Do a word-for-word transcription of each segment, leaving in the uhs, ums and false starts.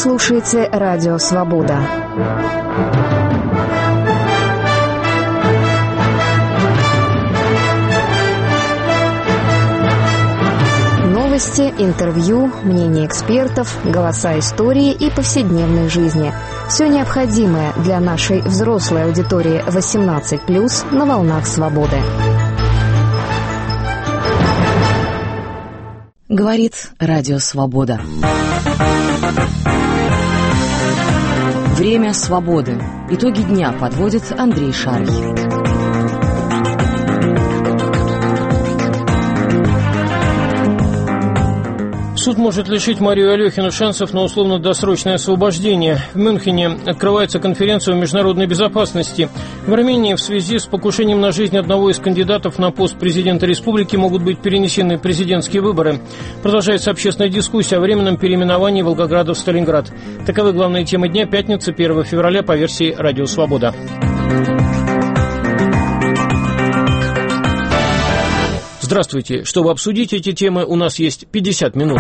слушаете Радио Свобода. Новости, интервью, мнения экспертов, голоса истории и повседневной жизни. Все необходимое для нашей взрослой аудитории восемнадцать плюс на волнах свободы. Говорит Радио Свобода. Время свободы. Итоги дня подводит Андрей Шарий. Суд может лишить Марию Алехину шансов на условно-досрочное освобождение. В Мюнхене открывается конференция о международной безопасности. В Армении в связи с покушением на жизнь одного из кандидатов на пост президента республики могут быть перенесены президентские выборы. Продолжается общественная дискуссия о временном переименовании Волгограда в Сталинград. Таковы главные темы дня, пятница, первого февраля, по версии «Радио Свобода». Здравствуйте. Чтобы обсудить эти темы, у нас есть пятьдесят минут.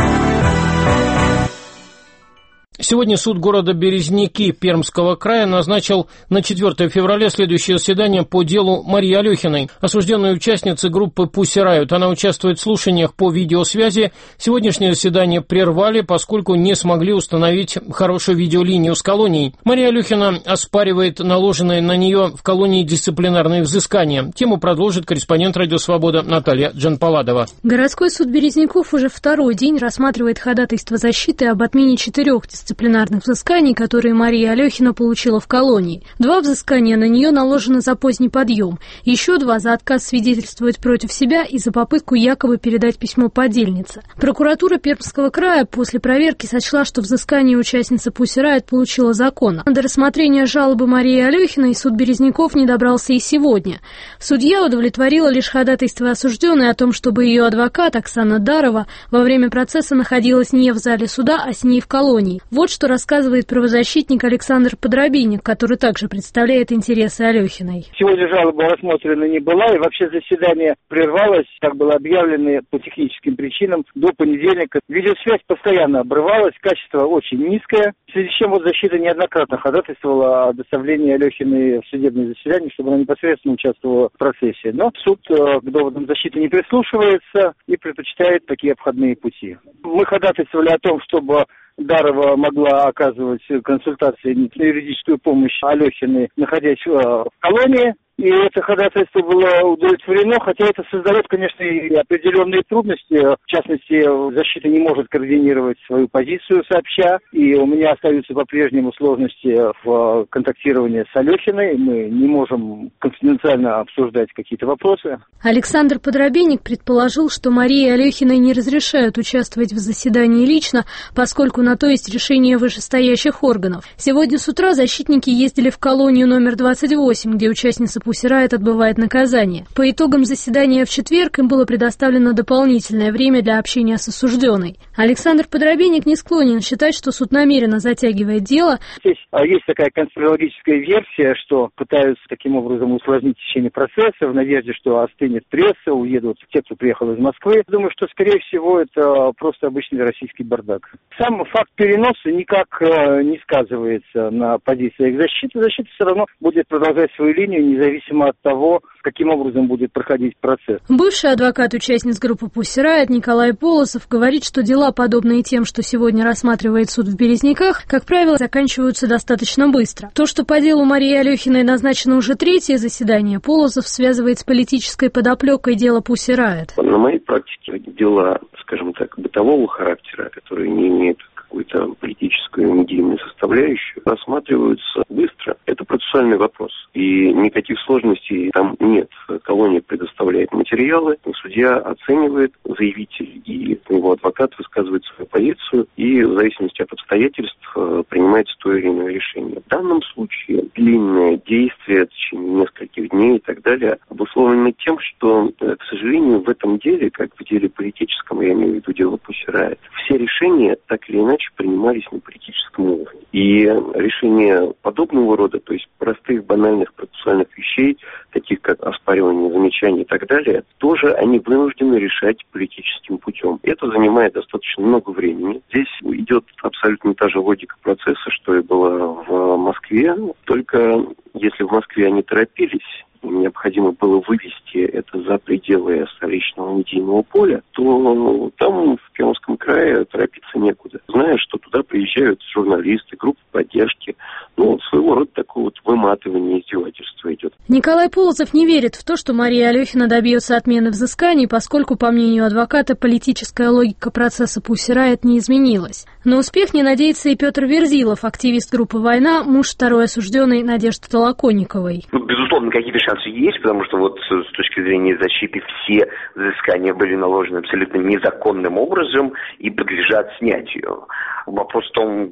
Сегодня суд города Березники Пермского края назначил на четвёртое февраля следующее заседание по делу Марии Алехиной, осужденной участницы группы Pussy Riot. Она участвует в слушаниях по видеосвязи. Сегодняшнее заседание прервали, поскольку не смогли установить хорошую видеолинию с колонией. Мария Алехина оспаривает наложенные на нее в колонии дисциплинарные взыскания. Тему продолжит корреспондент «Радио Свобода» Наталья Джанпаладова. Городской суд Березников уже второй день рассматривает ходатайство защиты об отмене четырех дисциплинарных дисциплинарных взысканий, которые Мария Алехина получила в колонии. Два взыскания на нее наложены за поздний подъем, еще два за отказ свидетельствовать против себя и за попытку якобы передать письмо подельнице. Прокуратура Пермского края после проверки сочла, что взыскание участницы Pussy Riot получила законно. До рассмотрения жалобы Марии Алехиной суд Березников не добрался и сегодня. Судья удовлетворила лишь ходатайство осужденной о том, чтобы ее адвокат Оксана Дарова во время процесса находилась не в зале суда, а с ней в колонии. Вот что рассказывает правозащитник Александр Подробинник, который также представляет интересы Алехиной. Сегодня жалоба рассмотрена не была, и вообще заседание прервалось, как было объявлено, по техническим причинам до понедельника. Видеосвязь постоянно обрывалась, качество очень низкое, в связи с чем вот защита неоднократно ходатайствовала о доставлении Алехиной в судебное заседание, чтобы она непосредственно участвовала в процессе. Но суд к доводам защиты не прислушивается и предпочитает такие обходные пути. Мы ходатайствовали о том, чтобы Дарова могла оказывать консультации и юридическую помощь Алехиной, находясь в колонии. И это ходатайство было удовлетворено, хотя это создает, конечно, и определенные трудности. В частности, защита не может координировать свою позицию сообща, и у меня остаются по-прежнему сложности в контактировании с Алехиной. Мы не можем конфиденциально обсуждать какие-то вопросы. Александр Подробинник предположил, что Марии Алехиной не разрешают участвовать в заседании лично, поскольку на то есть решение вышестоящих органов. Сегодня с утра защитники ездили в колонию номер двадцать восемь, где участница Pussy Riot отбывает наказание. По итогам заседания в четверг им было предоставлено дополнительное время для общения с осужденной. Александр Подробинник не склонен считать, что суд намеренно затягивает дело. Здесь есть такая конспирологическая версия, что пытаются таким образом усложнить течение процесса в надежде, что остынет пресса, уедут те, кто приехал из Москвы. Думаю, что, скорее всего, это просто обычный российский бардак. Сам факт переноса никак не сказывается на позициях защиты. Защита все равно будет продолжать свою линию, независимо Независимо от того, каким образом будет проходить процесс. Бывший адвокат участниц группы Pussy Riot Николай Полосов говорит, что дела, подобные тем, что сегодня рассматривает суд в Березниках, как правило, заканчиваются достаточно быстро. То, что по делу Марии Алехиной назначено уже третье заседание, Полосов связывает с политической подоплекой дела Pussy Riot. На моей практике дела, скажем так, бытового характера, которые не имеют какую-то политическую медийную составляющую, рассматриваются быстро. Это процессуальный вопрос. И никаких сложностей там нет. Колония предоставляет материалы, судья оценивает заявитель, и его адвокат высказывает свою позицию, и в зависимости от обстоятельств принимается то или иное решение. В данном случае длинное действие в течение нескольких дней и так далее обусловлено тем, что, к сожалению, в этом деле, как в деле политическом, я имею в виду дело Pussy Riot, все решения так или иначе принимались на политическом уровне. И решения подобного рода, то есть простых, банальных процессуальных вещей, таких как оспаривание замечаний и так далее, тоже они вынуждены решать политическим путем. Это занимает достаточно много времени. Здесь идет абсолютно та же логика процесса, что и была в Москве, только если в Москве они торопились, необходимо было вывести это за пределы столичного медийного поля, то там, в Пермском крае, торопиться некуда. Зная, что туда приезжают журналисты, группы поддержки, ну, своего рода такое вот выматывание, издевательство идет. Николай Полозов не верит в то, что Мария Алехина добьется отмены взысканий, поскольку, по мнению адвоката, политическая логика процесса Pussy Riot не изменилась. На успех не надеется и Петр Верзилов, активист группы «Война», муж второй осужденной Надежды Толоконниковой. Ну, безусловно, какие-то шансы есть, потому что вот с точки зрения защиты все взыскания были наложены абсолютно незаконным образом и подлежат снятию. Вопрос в том,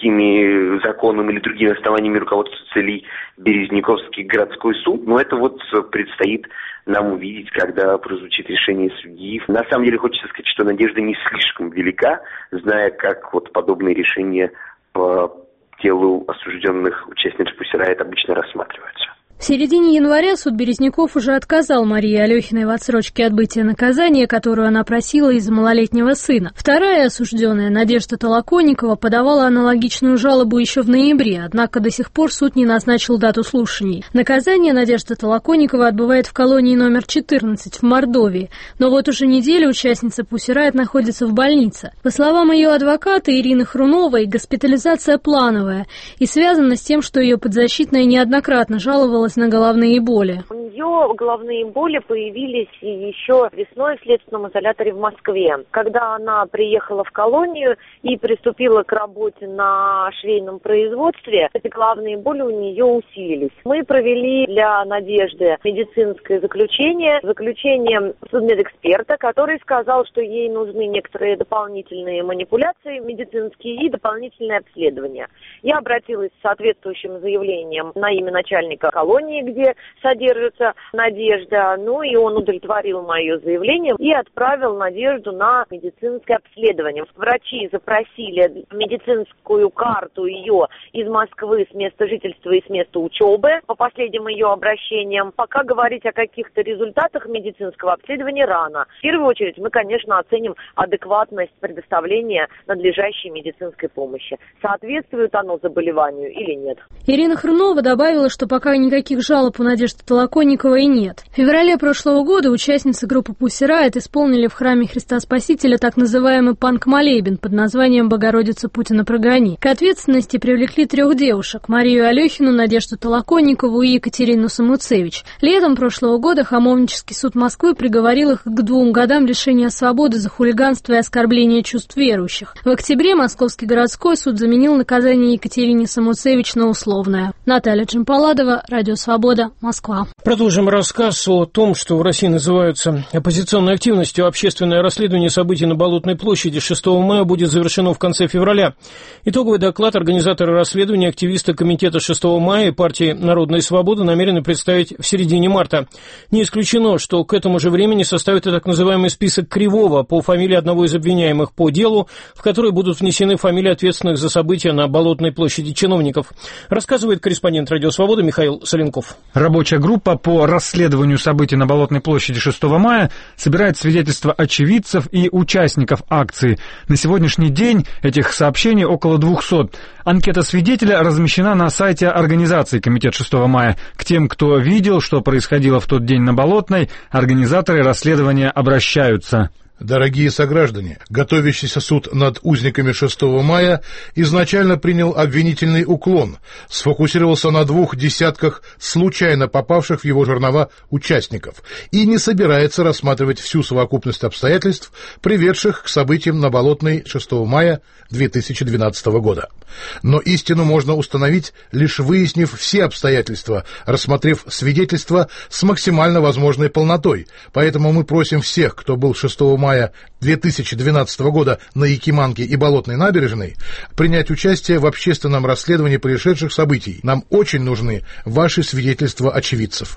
какими законами или другими основаниями руководствуется ли Березняковский городской суд, но это вот предстоит нам увидеть, когда прозвучит решение судьи. На самом деле хочется сказать, что надежда не слишком велика, зная, как вот подобные решения по делу осужденных участниц Pussy Riot обычно рассматриваются. В середине января суд Березняков уже отказал Марии Алехиной в отсрочке отбытия наказания, которую она просила из-за малолетнего сына. Вторая осужденная, Надежда Толоконникова, подавала аналогичную жалобу еще в ноябре, однако до сих пор суд не назначил дату слушаний. Наказание Надежда Толоконникова отбывает в колонии номер четырнадцать в Мордовии, но вот уже неделю участница Pussy Riot находится в больнице. По словам ее адвоката Ирины Хруновой, госпитализация плановая и связана с тем, что ее подзащитная неоднократно жаловалась на головные боли. У нее головные боли появились еще весной в следственном изоляторе в Москве. Когда она приехала в колонию и приступила к работе на швейном производстве, эти головные боли у нее усилились. Мы провели для Надежды медицинское заключение, заключение судмедэксперта, который сказал, что ей нужны некоторые дополнительные манипуляции медицинские и дополнительные обследования. Я обратилась с соответствующим заявлением на имя начальника колонии, где содержится Надежда, ну и он удовлетворил мое заявление и отправил Надежду на медицинское обследование. Врачи запросили медицинскую карту ее из Москвы с места жительства и с места учебы по последним ее обращениям. Пока говорить о каких-то результатах медицинского обследования рано. В первую очередь мы, конечно, оценим адекватность предоставления надлежащей медицинской помощи. Соответствует оно заболеванию или нет. Ирина Хрунова добавила, что пока никаких жалоб у Надежды Толоконниковой нет. В феврале прошлого года участницы группы Pussy Riot исполнили в храме Христа Спасителя так называемый панк-молебен под названием «Богородица Путина прогони». К ответственности привлекли трех девушек – Марию Алехину, Надежду Толоконникову и Екатерину Самуцевич. Летом прошлого года Хамовнический суд Москвы приговорил их к двум годам лишения свободы за хулиганство и оскорбление чувств верующих. В октябре Московский городской суд заменил наказание Екатерине Самуцевич на условное. Наталья Джампаладова, Радио Свобода, Москва. Продолжим рассказ о том, что в России называются оппозиционной активностью. Общественное расследование событий на Болотной площади шестого мая будет завершено в конце февраля. Итоговый доклад организаторы расследования, активисты комитета шестого мая и партии «Народная свобода» намерены представить в середине марта. Не исключено, что к этому же времени составят и так называемый список Кривого по фамилии одного из обвиняемых по делу, в который будут внесены фамилии ответственных за события на Болотной площади чиновников. Рассказывает корреспондент «Радио Свобода» Михаил Соленков. Рабочая группа по расследованию событий на Болотной площади шестого мая собирает свидетельства очевидцев и участников акции. На сегодняшний день этих сообщений около двухсот. Анкета свидетеля размещена на сайте организации «Комитет шестого мая». К тем, кто видел, что происходило в тот день на Болотной, организаторы расследования обращаются. Дорогие сограждане, готовящийся суд над узниками шестого мая изначально принял обвинительный уклон, сфокусировался на двух десятках случайно попавших в его жернова участников и не собирается рассматривать всю совокупность обстоятельств, приведших к событиям на Болотной шестого мая две тысячи двенадцатого года. Но истину можно установить, лишь выяснив все обстоятельства, рассмотрев свидетельства с максимально возможной полнотой. Поэтому мы просим всех, кто был шестого мая две тысячи двенадцатого года на Якиманке и Болотной набережной, принять участие в общественном расследовании происшедших событий. Нам очень нужны ваши свидетельства очевидцев.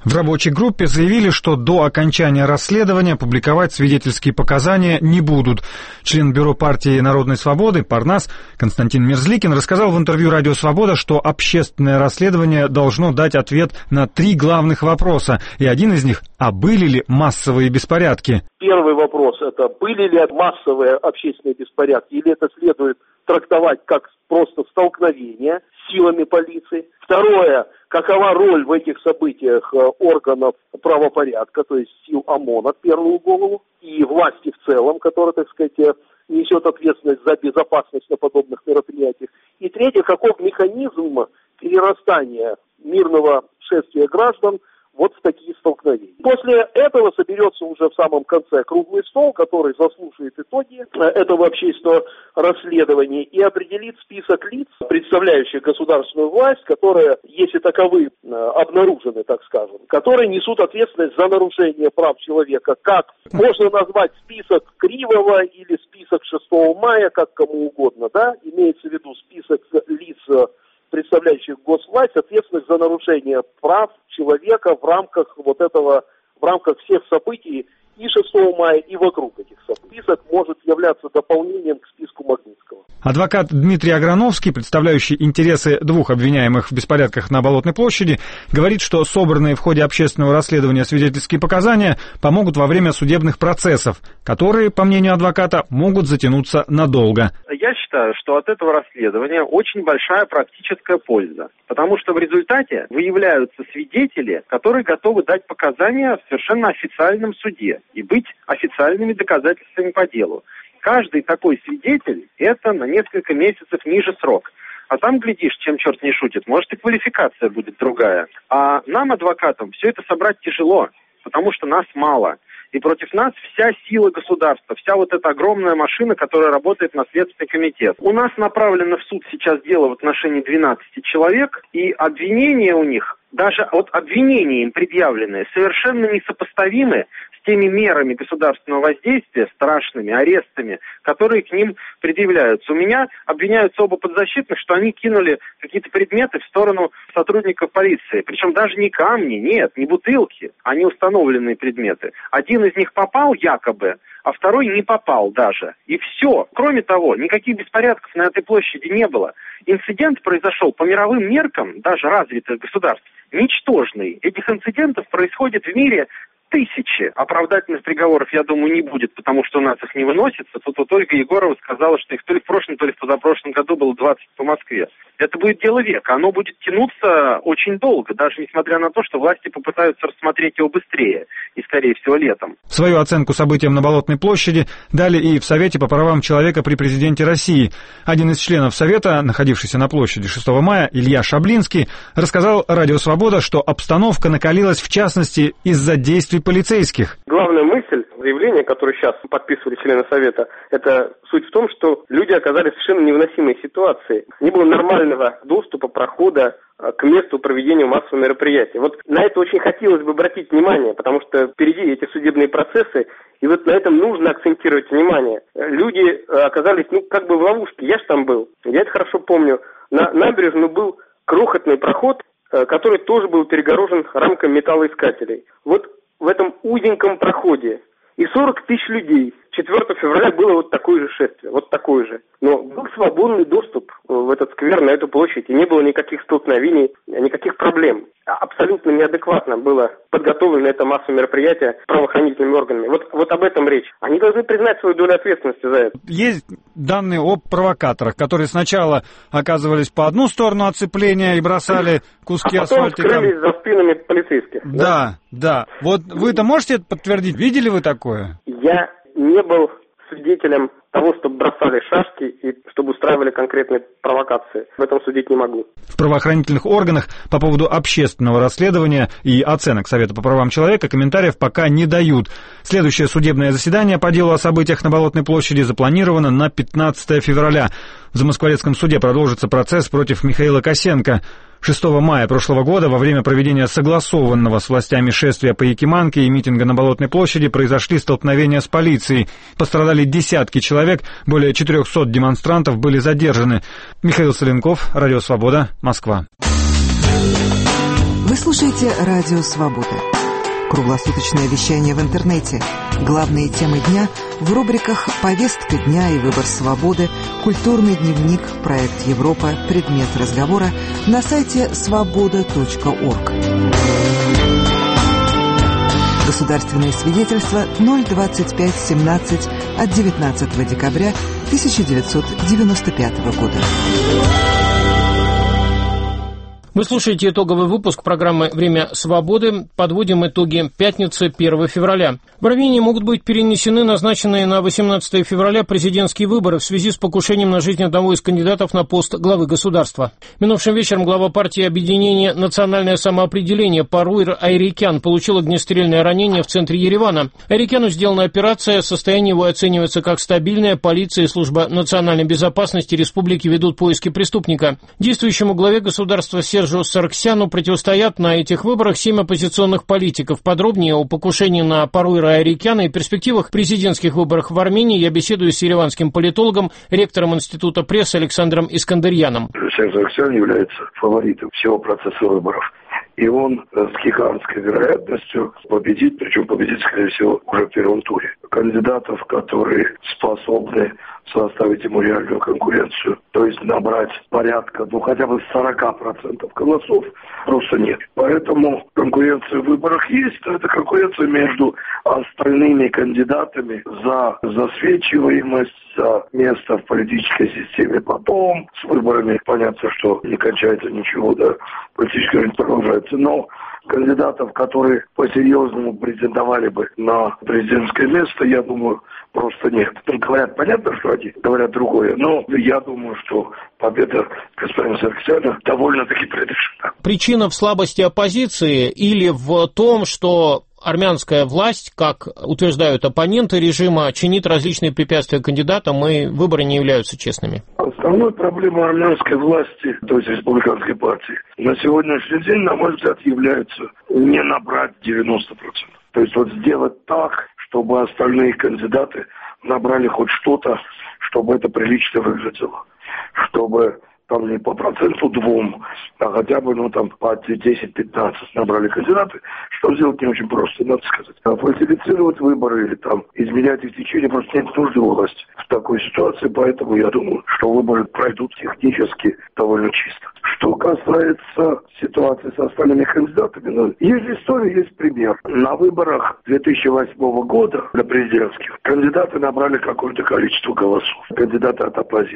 В рабочей группе заявили, что до окончания расследования публиковать свидетельские показания не будут. Член бюро партии «Народной свободы» Парнас Константин Мерзликин рассказал в интервью «Радио Свобода», что общественное расследование должно дать ответ на три главных вопроса, и один из них – а были ли массовые беспорядки? Первый вопрос – это были ли массовые общественные беспорядки, или это следует трактовать как просто столкновение с силами полиции. Второе – какова роль в этих событиях органов правопорядка, то есть сил ОМОНа в первую голову, и власти в целом, которая, так сказать, несет ответственность за безопасность на подобных мероприятиях. И третье – каков механизм перерастания мирного шествия граждан вот в такие столкновения. После этого соберется уже в самом конце круглый стол, который заслушает итоги этого общественного расследования и определит список лиц, представляющих государственную власть, которые, если таковы обнаружены, так скажем, которые несут ответственность за нарушение прав человека. Как можно назвать список Кривого или список шестого мая, как кому угодно, да, имеется в виду список лиц, представляющих госвласть, ответственность за нарушение прав человека в рамках вот этого, в рамках всех событий и шестого мая, и вокруг этих событий. Список может являться дополнением к списку Магнитского. Адвокат Дмитрий Аграновский, представляющий интересы двух обвиняемых в беспорядках на Болотной площади, говорит, что собранные в ходе общественного расследования свидетельские показания помогут во время судебных процессов, которые, по мнению адвоката, могут затянуться надолго. Я считаю, что от этого расследования очень большая практическая польза, потому что в результате выявляются свидетели, которые готовы дать показания в совершенно официальном суде и быть официальными доказательствами по делу. Каждый такой свидетель – это на несколько месяцев ниже срок. А там, глядишь, чем черт не шутит, может и квалификация будет другая. А нам, адвокатам, все это собрать тяжело, потому что нас мало. И против нас вся сила государства, вся вот эта огромная машина, которая работает на Следственный комитет. У нас направлено в суд сейчас дело в отношении двенадцати человек, и обвинения у них, даже вот обвинения им предъявленные, совершенно несопоставимы с теми мерами государственного воздействия, страшными арестами, которые к ним предъявляются. У меня обвиняются оба подзащитных, что они кинули какие-то предметы в сторону сотрудников полиции. Причем даже не камни, нет, не бутылки, а неустановленные предметы. Один из них попал якобы, а второй не попал даже. И все. Кроме того, никаких беспорядков на этой площади не было. Инцидент произошел по мировым меркам, даже развитых государств, ничтожный. Этих инцидентов происходит в мире тысячи. Оправдательных приговоров, я думаю, не будет, потому что у нас их не выносится. Тут вот Ольга Егорова сказала, что их то ли в прошлом, то ли в позапрошлом году было двадцать по Москве. Это будет дело века. Оно будет тянуться очень долго, даже несмотря на то, что власти попытаются рассмотреть его быстрее и, скорее всего, летом. Свою оценку событиям на Болотной площади дали и в Совете по правам человека при президенте России. Один из членов Совета, находившийся на площади шестого мая, Илья Шаблинский, рассказал «Радио Свобода», что обстановка накалилась в частности из-за действий полицейских. Главная мысль заявления, которое сейчас подписывали члены Совета, это суть в том, что люди оказались в совершенно невыносимой ситуации. Не было нормального доступа, прохода к месту проведения массового мероприятия. Вот на это очень хотелось бы обратить внимание, потому что впереди эти судебные процессы, и вот на этом нужно акцентировать внимание. Люди оказались, ну, как бы в ловушке. Я же там был, я это хорошо помню. На набережную был крохотный проход, который тоже был перегорожен рамками металлоискателей. Вот в этом узеньком проходе и сорок тысяч людей. четвёртого февраля было вот такое же шествие, вот такое же. Но был свободный доступ в этот сквер, на эту площадь, и не было никаких столкновений, никаких проблем. Абсолютно неадекватно было подготовлено это массовое мероприятие правоохранительными органами. Вот, вот об этом речь. Они должны признать свою долю ответственности за это. Есть данные о провокаторах, которые сначала оказывались по одну сторону оцепления и бросали куски а потом асфальта. скрылись за спинами полицейских. Да, да. да. Вот вы-то можете это подтвердить? Видели вы такое? Я не был свидетелем того, чтобы бросали шашки и чтобы устраивали конкретные провокации. В этом судить не могу. В правоохранительных органах по поводу общественного расследования и оценок Совета по правам человека комментариев пока не дают. Следующее судебное заседание по делу о событиях на Болотной площади запланировано на пятнадцатое февраля. В Замоскворецком суде продолжится процесс против Михаила Косенко. шестого мая прошлого года во время проведения согласованного с властями шествия по Якиманке и митинга на Болотной площади произошли столкновения с полицией. Пострадали десятки человек, более четырехсот демонстрантов были задержаны. Михаил Соленков, Радио Свобода, Москва. Вы слушаете «Радио Свобода». Круглосуточное вещание в интернете. Главные темы дня в рубриках «Повестка дня» и «Выбор свободы», «Культурный дневник», «Проект Европа», «Предмет разговора» на сайте свобода точка орг. Государственное свидетельство ноль двадцать пять семнадцать от девятнадцатого декабря тысяча девятьсот девяносто пятого года. Вы слушаете итоговый выпуск программы «Время свободы». Подводим итоги пятницы первого февраля. В Армении могут быть перенесены назначенные на восемнадцатое февраля президентские выборы в связи с покушением на жизнь одного из кандидатов на пост главы государства. Минувшим вечером глава партии объединения «Национальное самоопределение» Паруир Айрикян получил огнестрельное ранение в центре Еревана. Айрикяну сделана операция, состояние его оценивается как стабильное. Полиция и служба национальной безопасности республики ведут поиски преступника. Действующему главе государства Сержу Сарксяну противостоят на этих выборах семь оппозиционных политиков. Подробнее о покушении на Паруира Айрикяна и перспективах президентских выборов в Армении я беседую с ереванским политологом, ректором Института прессы Александром Искандерьяном. Серж Сарксян является фаворитом всего процесса выборов. И он с гигантской вероятностью победит, причем победит, скорее всего, уже в первом туре. Кандидатов, которые способны составить ему реальную конкуренцию, то есть набрать порядка, ну хотя бы сорок процентов голосов, просто нет. Поэтому конкуренция в выборах есть, но это конкуренция между остальными кандидатами за засвечиваемость, за место в политической системе потом. С выборами понятно, что не кончается ничего, да, политическая жизнь продолжается, но кандидатов, которые по-серьезному претендовали бы на президентское место, я думаю, просто нет. Говорят, понятно, что они говорят другое, но я думаю, что победа господина Сарксяна довольно-таки предрешена. Причина в слабости оппозиции или в том, что армянская власть, как утверждают оппоненты режима, чинит различные препятствия кандидатам, и выборы не являются честными? Основной проблемой армянской власти, то есть республиканской партии, на сегодняшний день, на мой взгляд, является не набрать девяносто процентов. То есть вот сделать так, чтобы остальные кандидаты набрали хоть что-то, чтобы это прилично выглядело. Чтобы там не по проценту двум, а хотя бы, ну, там, по десять-пятнадцать набрали кандидаты, что сделать не очень просто, надо сказать. А фальсифицировать выборы или там изменять их течение просто нет нужды власти в такой ситуации, поэтому я думаю, что выборы пройдут технически довольно чисто. Что касается ситуации с остальными кандидатами, ну, есть история, есть пример. На выборах две тысячи восьмого года, на президентских, кандидаты набрали какое-то количество голосов, кандидаты от оппозиции.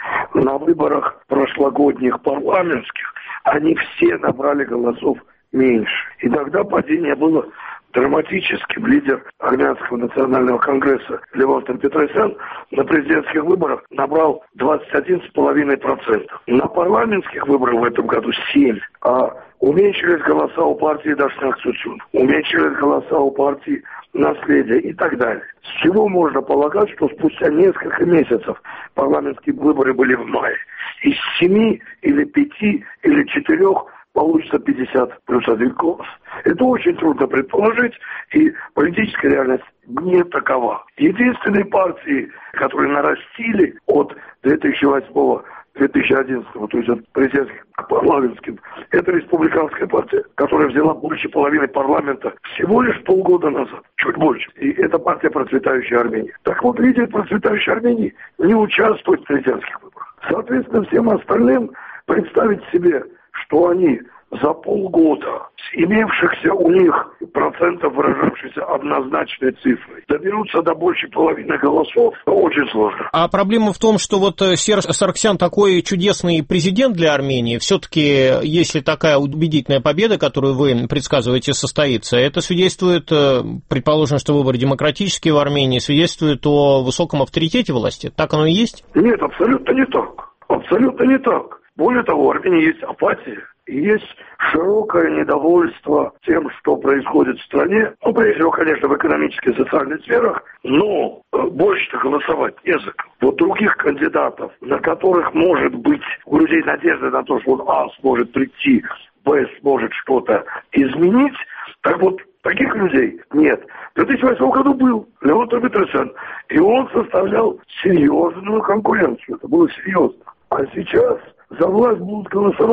На выборах прошлогодних парламентских они все набрали голосов меньше. И тогда падение было драматическим. Лидер Армянского национального конгресса Левон Петросян на президентских выборах набрал двадцать один целых пять десятых процента. На парламентских выборах в этом году семь. А уменьшились голоса у партии Дашнак Цучун, уменьшились голоса у партии Наследие и так далее. С чего можно полагать, что спустя несколько месяцев парламентские выборы были в мае. Из семи или пяти или четырех получится пятьдесят плюс один голос. Это очень трудно предположить, и политическая реальность не такова. Единственные партии, которые нарастили от две тысячи восьмого две тысячи одиннадцатого, то есть от президентских к парламентским, это республиканская партия, которая взяла больше половины парламента всего лишь полгода назад, чуть больше. И это партия «Процветающая Армения». Так вот, лидер «Процветающей Армении» не участвует в президентских выборах. Соответственно, всем остальным представить себе, что они за полгода с имевшихся у них процентов, выражавшихся однозначной цифрой, доберутся до большей половины голосов, очень сложно. А проблема в том, что вот Серж Сарксян такой чудесный президент для Армении, все-таки, если такая убедительная победа, которую вы предсказываете, состоится, это свидетельствует, предположим, что выборы демократические в Армении, свидетельствует о высоком авторитете власти. Так оно и есть? Нет, абсолютно не так. Абсолютно не так. Более того, в Армении есть апатия. И есть широкое недовольство тем, что происходит в стране, ну, прежде всего, конечно, в экономических и социальных сферах, но больше-то голосовать не за кого. Вот других кандидатов, на которых, может быть, у людей надежда на то, что он, А, сможет прийти, Б, сможет что-то изменить, так вот, таких людей нет. В две тысячи восьмом году был Левон Петросян, и он составлял серьезную конкуренцию, это было серьезно. А сейчас за власть будут голосовать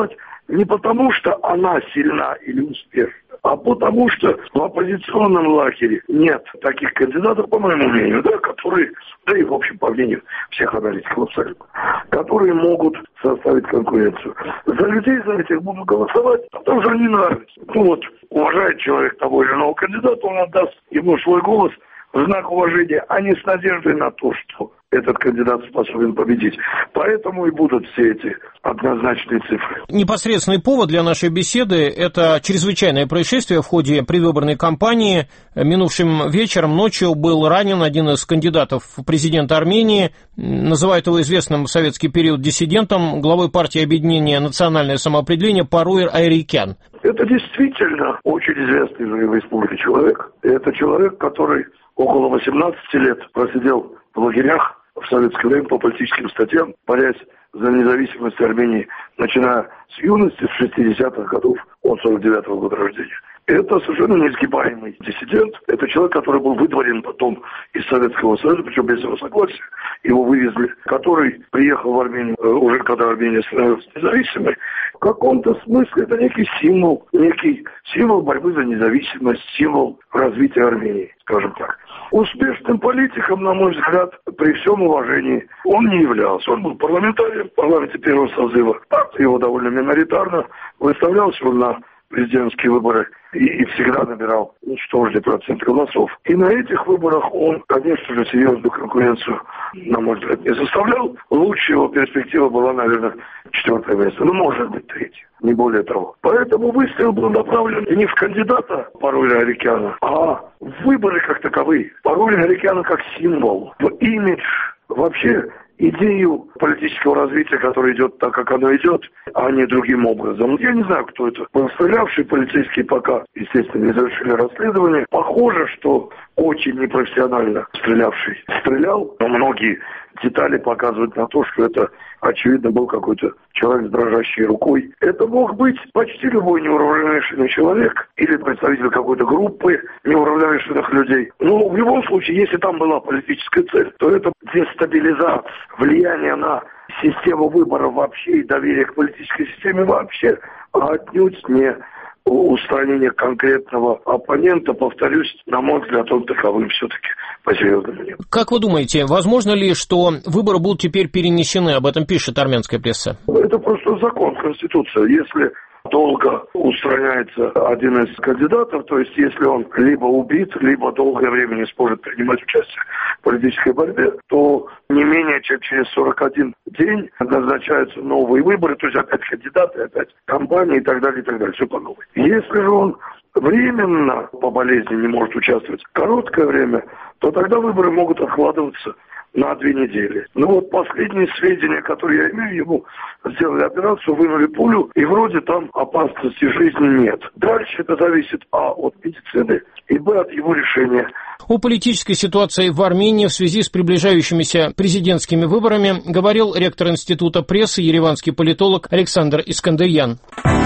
не потому, что она сильна или успешна, а потому что в оппозиционном лагере нет таких кандидатов, по моему мнению, да, которые, да и в общем по мнению всех аналитиков абсолютно, которые могут составить конкуренцию. За людей, за этих буду голосовать, потому что они нравятся. Ну вот, уважает человек того или иного кандидата, он отдаст ему свой голос в знак уважения, а не с надеждой на то, что этот кандидат способен победить. Поэтому и будут все эти однозначные цифры. Непосредственный повод для нашей беседы – это чрезвычайное происшествие в ходе предвыборной кампании. Минувшим вечером, ночью был ранен один из кандидатов в президенты Армении. Называют его известным в советский период диссидентом, главой партии объединения «Национальное самоопределение» Паруир Айрикян. Это действительно очень известный в республике человек. Это человек, который около восемнадцати лет просидел в лагерях в советское время по политическим статьям, борясь за независимость Армении, начиная с юности, с шестидесятых годов, он сорок девятого года рождения. Это совершенно неизгибаемый диссидент. Это человек, который был выдворен потом из Советского Союза, причем без его согласия. Его вывезли, который приехал в Армению уже когда Армения становилась независимой. В каком-то смысле это некий символ, некий символ борьбы за независимость, символ развития Армении, скажем так. Успешным политиком, на мой взгляд, при всем уважении, он не являлся. Он был парламентарием в парламенте первого созыва. Партия его довольно миноритарно. Выставлялся он на президентские выборы и, и всегда набирал ничтожный процент голосов. И на этих выборах он, конечно же, серьезную конкуренцию, на мой взгляд, не составлял. Лучшая его перспектива была, наверное, четвертое место. Ну, может быть, третье. Не более того. Поэтому выстрел был направлен не в кандидата Паруля Айрикяна, а в выборы как таковые. Паруля Айрикяна как символ, в имидж, вообще идею политического развития, которое идет так, как оно идет, а не другим образом. Я не знаю, кто это был стрелявший. Полицейские пока, естественно, не завершили расследование. Похоже, что очень непрофессионально стрелявший стрелял. Но многие детали показывают на то, что это, очевидно, был какой-то человек с дрожащей рукой. Это мог быть почти любой неуравновешенный человек или представитель какой-то группы неуравновешенных людей. Но в любом случае, если там была политическая цель, то это дестабилизация, влияние на систему выборов вообще и доверие к политической системе вообще, а отнюдь не устранение конкретного оппонента, повторюсь, на мой взгляд, он таковым все-таки по-серьезному нет. Как вы думаете, возможно ли, что выборы будут теперь перенесены? Об этом пишет армянская пресса. Это просто закон, конституция. Если долго устраняется один из кандидатов, то есть если он либо убит, либо долгое время не сможет принимать участие в политической борьбе, то не менее чем через сорок один день назначаются новые выборы, то есть опять кандидаты, опять кампании и так далее, и так далее, все по новой. Если же он временно по болезни не может участвовать короткое время, то тогда выборы могут откладываться на две недели. Ну вот последние сведения, которые я имею, ему сделали операцию, вынули пулю, и вроде там опасности жизни нет. Дальше это зависит а от медицины и б от его решения. О политической ситуации в Армении в связи с приближающимися президентскими выборами говорил ректор Института прессы, ереванский политолог Александр Искандерьян.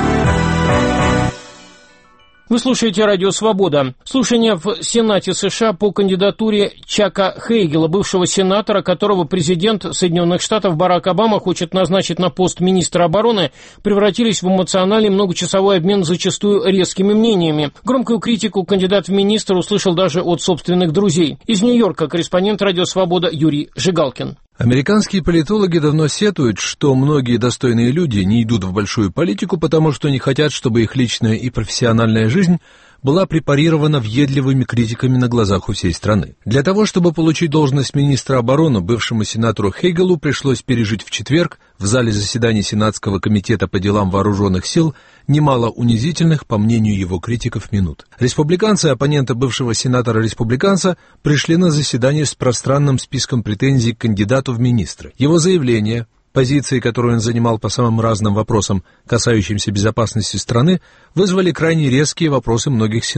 Вы слушаете «Радио Свобода». Слушание в Сенате США по кандидатуре Чака Хейгела, бывшего сенатора, которого президент Соединенных Штатов Барак Обама хочет назначить на пост министра обороны, превратились в эмоциональный многочасовой обмен зачастую резкими мнениями. Громкую критику кандидат в министр услышал даже от собственных друзей. Из Нью-Йорка корреспондент «Радио Свобода» Юрий Жигалкин. Американские политологи давно сетуют, что многие достойные люди не идут в большую политику, потому что не хотят, чтобы их личная и профессиональная жизнь была препарирована въедливыми критиками на глазах у всей страны. Для того, чтобы получить должность министра обороны, бывшему сенатору Хейгелу пришлось пережить в четверг в зале заседаний Сенатского комитета по делам вооруженных сил немало унизительных, по мнению его критиков, минут. Республиканцы, оппоненты бывшего сенатора-республиканца, пришли на заседание с пространным списком претензий к кандидату в министры. Его заявление, позиции, которые он занимал по самым разным вопросам, касающимся безопасности страны, вызвали крайне резкие вопросы многих сенаторов.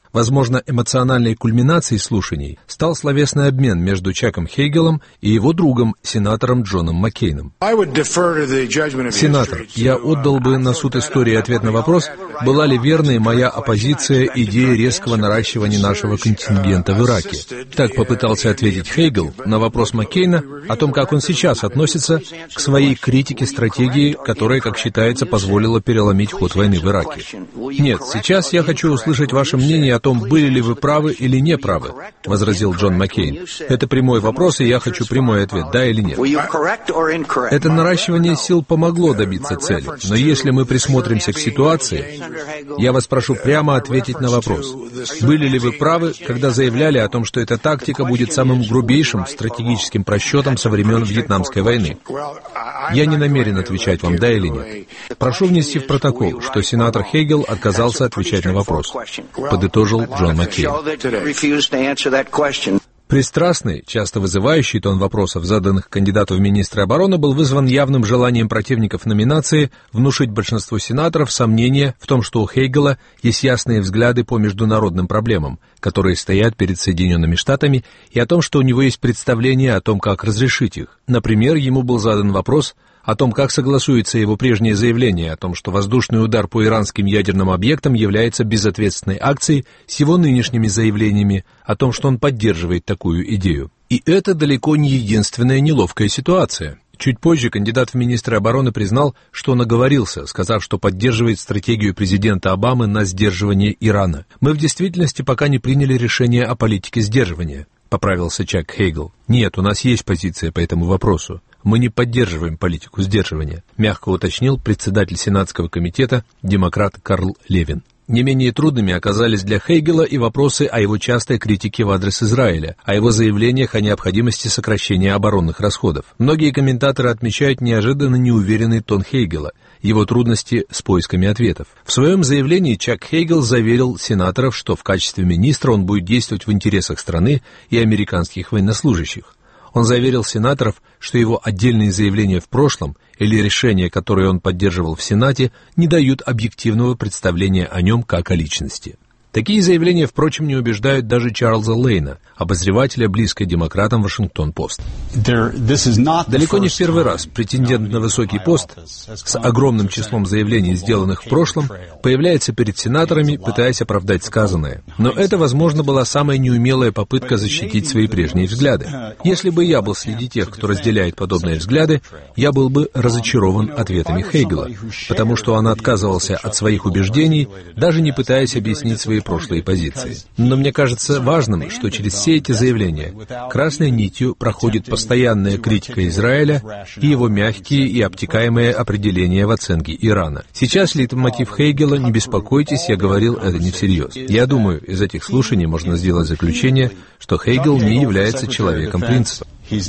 Возможно, эмоциональной кульминацией слушаний стал словесный обмен между Чаком Хейгелом и его другом, сенатором Джоном Маккейном. Сенатор, я отдал бы на суд истории ответ на вопрос, была ли верной моя оппозиция идее резкого наращивания нашего контингента в Ираке. Так попытался ответить Хейгел на вопрос Маккейна о том, как он сейчас относится к своей критике стратегии, которая, как считается, позволила переломить ход войны в Ираке. Нет, сейчас я хочу услышать ваше мнение о том, были ли вы правы или не правы, возразил Джон Маккейн. Это прямой вопрос, и я хочу прямой ответ, да или нет. Это наращивание сил помогло добиться цели, но если мы присмотримся к ситуации, я вас прошу прямо ответить на вопрос. Были ли вы правы, когда заявляли о том, что эта тактика будет самым грубейшим стратегическим просчетом со времен Вьетнамской войны? Я не намерен отвечать вам, да или нет. Прошу внести в протокол, что сенатор Хейгел отказался отвечать на вопрос, подытожил Джон Маккейн. Пристрастный, часто вызывающий тон вопросов, заданных кандидату в министры обороны, был вызван явным желанием противников номинации внушить большинству сенаторов сомнение в том, что у Хейгела есть ясные взгляды по международным проблемам, которые стоят перед Соединенными Штатами, и о том, что у него есть представление о том, как разрешить их. Например, ему был задан вопрос о том, как согласуется его прежнее заявление о том, что воздушный удар по иранским ядерным объектам является безответственной акцией, с его нынешними заявлениями о том, что он поддерживает такую идею. И это далеко не единственная неловкая ситуация. Чуть позже кандидат в министры обороны признал, что он оговорился, сказав, что поддерживает стратегию президента Обамы на сдерживание Ирана. «Мы в действительности пока не приняли решение о политике сдерживания», — поправился Чак Хейгел. «Нет, у нас есть позиция по этому вопросу. Мы не поддерживаем политику сдерживания», — мягко уточнил председатель Сенатского комитета, демократ Карл Левин. Не менее трудными оказались для Хейгела и вопросы о его частой критике в адрес Израиля, о его заявлениях о необходимости сокращения оборонных расходов. Многие комментаторы отмечают неожиданно неуверенный тон Хейгела, его трудности с поисками ответов. В своем заявлении Чак Хейгел заверил сенаторов, что в качестве министра он будет действовать в интересах страны и американских военнослужащих. Он заверил сенаторов, что его отдельные заявления в прошлом или решения, которые он поддерживал в Сенате, не дают объективного представления о нем как о личности. Такие заявления, впрочем, не убеждают даже Чарльза Лейна, обозревателя, близкой демократам Вашингтон-Пост. Далеко не в первый раз претендент на высокий пост с огромным числом заявлений, сделанных в прошлом, появляется перед сенаторами, пытаясь оправдать сказанное. Но это, возможно, была самая неумелая попытка защитить свои прежние взгляды. Если бы я был среди тех, кто разделяет подобные взгляды, я был бы разочарован ответами Хейгела, потому что он отказывался от своих убеждений, даже не пытаясь объяснить свои прошлые позиции. Но мне кажется важным, что через все эти заявления красной нитью проходит постоянная критика Израиля и его мягкие и обтекаемые определения в оценке Ирана. Сейчас лейтмотив Хейгела «Не беспокойтесь, я говорил это не всерьез». Я думаю, из этих слушаний можно сделать заключение, что Хейгел не является человеком принципа.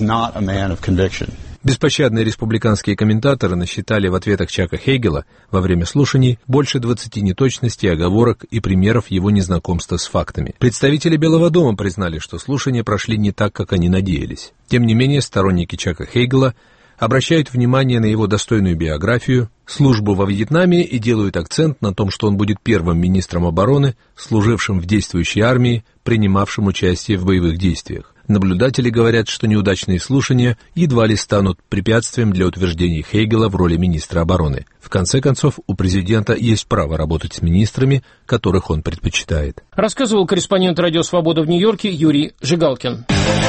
Беспощадные республиканские комментаторы насчитали в ответах Чака Хейгела во время слушаний больше двадцати неточностей, оговорок и примеров его незнакомства с фактами. Представители Белого дома признали, что слушания прошли не так, как они надеялись. Тем не менее, сторонники Чака Хейгела обращают внимание на его достойную биографию, службу во Вьетнаме и делают акцент на том, что он будет первым министром обороны, служившим в действующей армии, принимавшим участие в боевых действиях. Наблюдатели говорят, что неудачные слушания едва ли станут препятствием для утверждений Хейгела в роли министра обороны. В конце концов, у президента есть право работать с министрами, которых он предпочитает. Рассказывал корреспондент «Радио Свобода» в Нью-Йорке Юрий Жигалкин.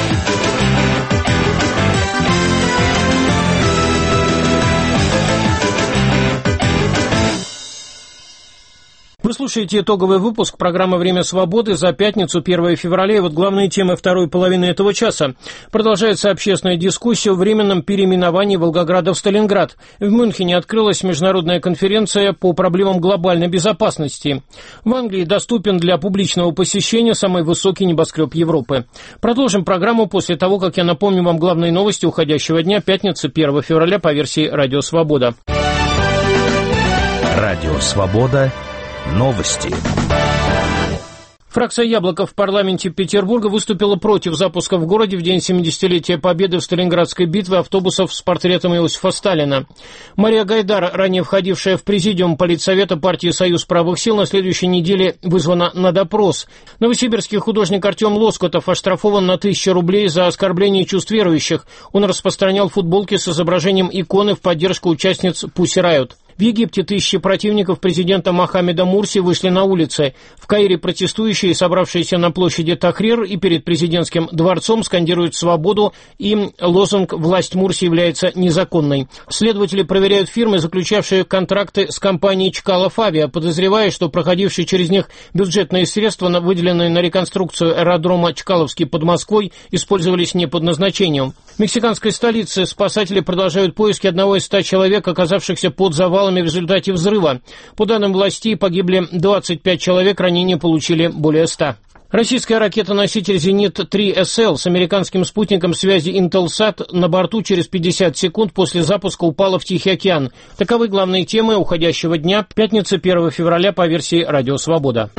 Вы слушаете итоговый выпуск программы «Время свободы» за пятницу, первое февраля. И вот главные темы второй половины этого часа. Продолжается общественная дискуссия о временном переименовании Волгограда в Сталинград. В Мюнхене открылась международная конференция по проблемам глобальной безопасности. В Англии доступен для публичного посещения самый высокий небоскреб Европы. Продолжим программу после того, как я напомню вам главные новости уходящего дня, пятницы, первого февраля, по версии «Радио Свобода». «Радио Свобода». Новости. Фракция «Яблоко» в парламенте Петербурга выступила против запуска в городе в день семидесятилетия Победы в Сталинградской битве автобусов с портретом Иосифа Сталина. Мария Гайдар, ранее входившая в президиум Политсовета партии «Союз правых сил», на следующей неделе вызвана на допрос. Новосибирский художник Артем Лоскутов оштрафован на тысячу рублей за оскорбление чувств верующих. Он распространял футболки с изображением иконы в поддержку участниц Pussy Riot. В Египте тысячи противников президента Мохаммеда Мурси вышли на улицы. В Каире протестующие, собравшиеся на площади Тахрир и перед президентским дворцом, скандируют «свободу» и лозунг «Власть Мурси является незаконной». Следователи проверяют фирмы, заключавшие контракты с компанией «Чкалов Авиа», подозревая, что проходившие через них бюджетные средства, выделенные на реконструкцию аэродрома Чкаловский под Москвой, использовались не под назначением. В мексиканской столице спасатели продолжают поиски одного из ста человек, оказавшихся под завалом в результате взрыва. По данным властей, погибли двадцать пять человек, ранения получили более ста. Российская ракета-носитель «Зенит три эс эл» с американским спутником связи Intelsat на борту через пятьдесят секунд после запуска упала в Тихий океан. Таковы главные темы уходящего дня, пятница первого февраля по версии «Радио Свобода».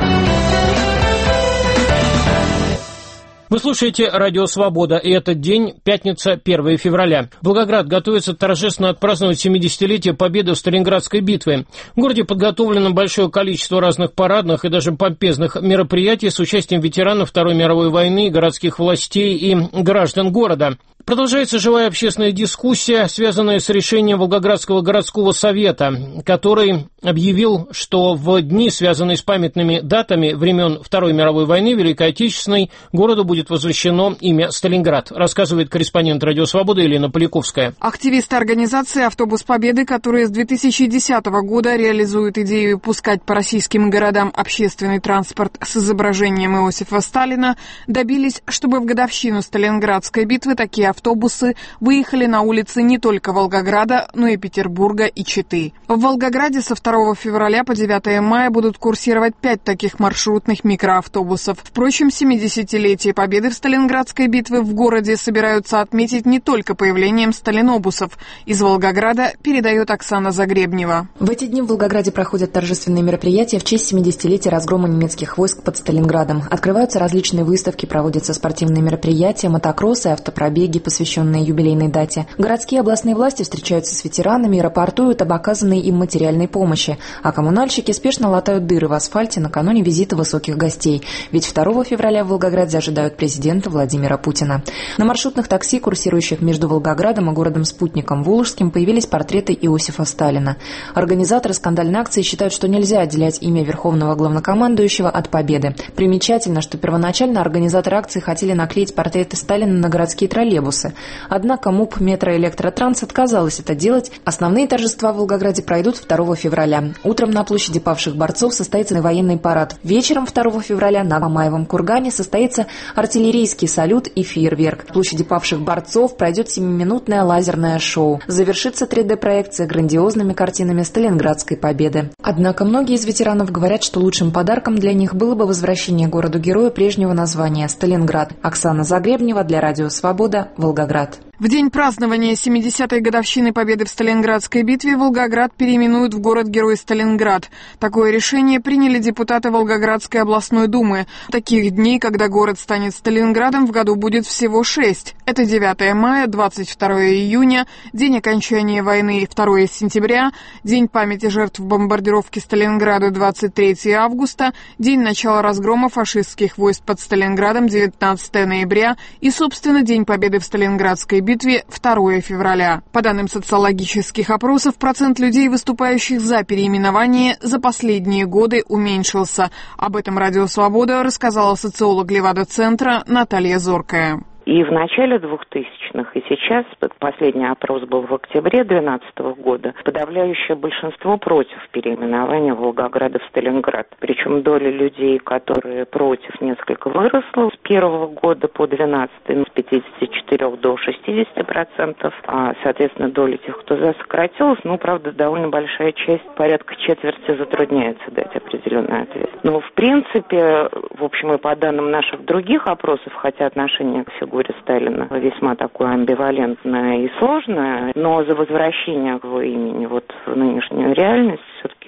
Вы слушаете «Радио Свобода», и этот день, пятница, первого февраля. Волгоград готовится торжественно отпраздновать семидесятилетие Победы в Сталинградской битве. В городе подготовлено большое количество разных парадных и даже помпезных мероприятий с участием ветеранов Второй мировой войны, городских властей и граждан города. Продолжается живая общественная дискуссия, связанная с решением Волгоградского городского совета, который объявил, что в дни, связанные с памятными датами времен Второй мировой войны, Великой Отечественной, городу будет возвращено имя Сталинград, рассказывает корреспондент «Радио Свобода» Елена Поляковская. Активисты организации «Автобус Победы», которые с две тысячи десятого года реализуют идею пускать по российским городам общественный транспорт с изображением Иосифа Сталина, добились, чтобы в годовщину Сталинградской битвы такие автобусы выехали на улицы не только Волгограда, но и Петербурга и Читы. В Волгограде со второго февраля по девятое мая будут курсировать пять таких маршрутных микроавтобусов. Впрочем, семидесятилетие Победы в Сталинградской битве в городе собираются отметить не только появлением сталинобусов. Из Волгограда передает Оксана Загребнева. В эти дни в Волгограде проходят торжественные мероприятия в честь семидесятилетия разгрома немецких войск под Сталинградом. Открываются различные выставки, проводятся спортивные мероприятия, мотокроссы, автопробеги, посвященные юбилейной дате. Городские и областные власти встречаются с ветеранами и рапортуют об оказанной им материальной помощи, а коммунальщики спешно латают дыры в асфальте накануне визита высоких гостей. Ведь второго февраля в Волгограде ожидают президента Владимира Путина. На маршрутных такси, курсирующих между Волгоградом и городом-спутником Волжским, появились портреты Иосифа Сталина. Организаторы скандальной акции считают, что нельзя отделять имя верховного главнокомандующего от победы. Примечательно, что первоначально организаторы акции хотели наклеить портреты Сталина на городские троллейбусы. Однако МУП «Метроэлектротранс» отказалась это делать. Основные торжества в Волгограде пройдут второго февраля. Утром на площади павших борцов состоится военный парад. Вечером второго февраля на Мамаевом кургане состоится артиллерийский салют и фейерверк. В площади павших борцов пройдет семиминутное лазерное шоу. Завершится три дэ-проекция грандиозными картинами Сталинградской победы. Однако многие из ветеранов говорят, что лучшим подарком для них было бы возвращение городу-героя прежнего названия – Сталинград. Оксана Загребнева для «Радио Свобода», Волгоград. В день празднования семидесятой годовщины Победы в Сталинградской битве Волгоград переименуют в город-герой Сталинград. Такое решение приняли депутаты Волгоградской областной думы. Таких дней, когда город станет Сталинградом, в году будет всего шесть. Это девятое мая, двадцать второе июня, день окончания войны второе сентября, день памяти жертв бомбардировки Сталинграда двадцать третьего августа, день начала разгрома фашистских войск под Сталинградом девятнадцатого ноября и, собственно, день Победы в Сталинградской битве битве второго февраля. По данным социологических опросов, процент людей, выступающих за переименование, за последние годы уменьшился. Об этом «Радио Свобода» рассказала социолог Левада-центра Наталья Зоркая. И в начале двухтысячных, и сейчас, последний опрос был в октябре две тысячи двенадцатого года, подавляющее большинство против переименования Волгограда в Сталинград. Причем доля людей, которые против, несколько выросла с первого года по двенадцатый, с пятидесяти четырёх до шестидесяти процентов, а, соответственно, доля тех, кто за, сократилась, ну, правда, довольно большая часть, порядка четверти, затрудняется дать определенный ответ. Но, в принципе, в общем, и по данным наших других опросов, хотя отношение к фигуре Сталина весьма такое амбивалентное и сложное, но за возвращение его имени вот в нынешнюю реальность все-таки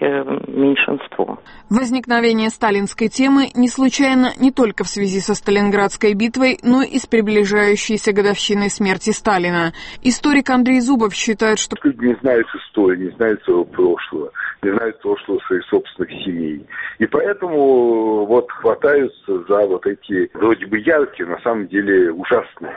меньшинство. Возникновение сталинской темы не случайно не только в связи со Сталинградской битвой, но и с приближающейся годовщиной смерти Сталина. Историк Андрей Зубов считает, что люди не знают истории, не знают своего прошлого, не знают прошлого своих собственных семей. И поэтому вот хватаются за вот эти вроде бы яркие, на самом деле ужасные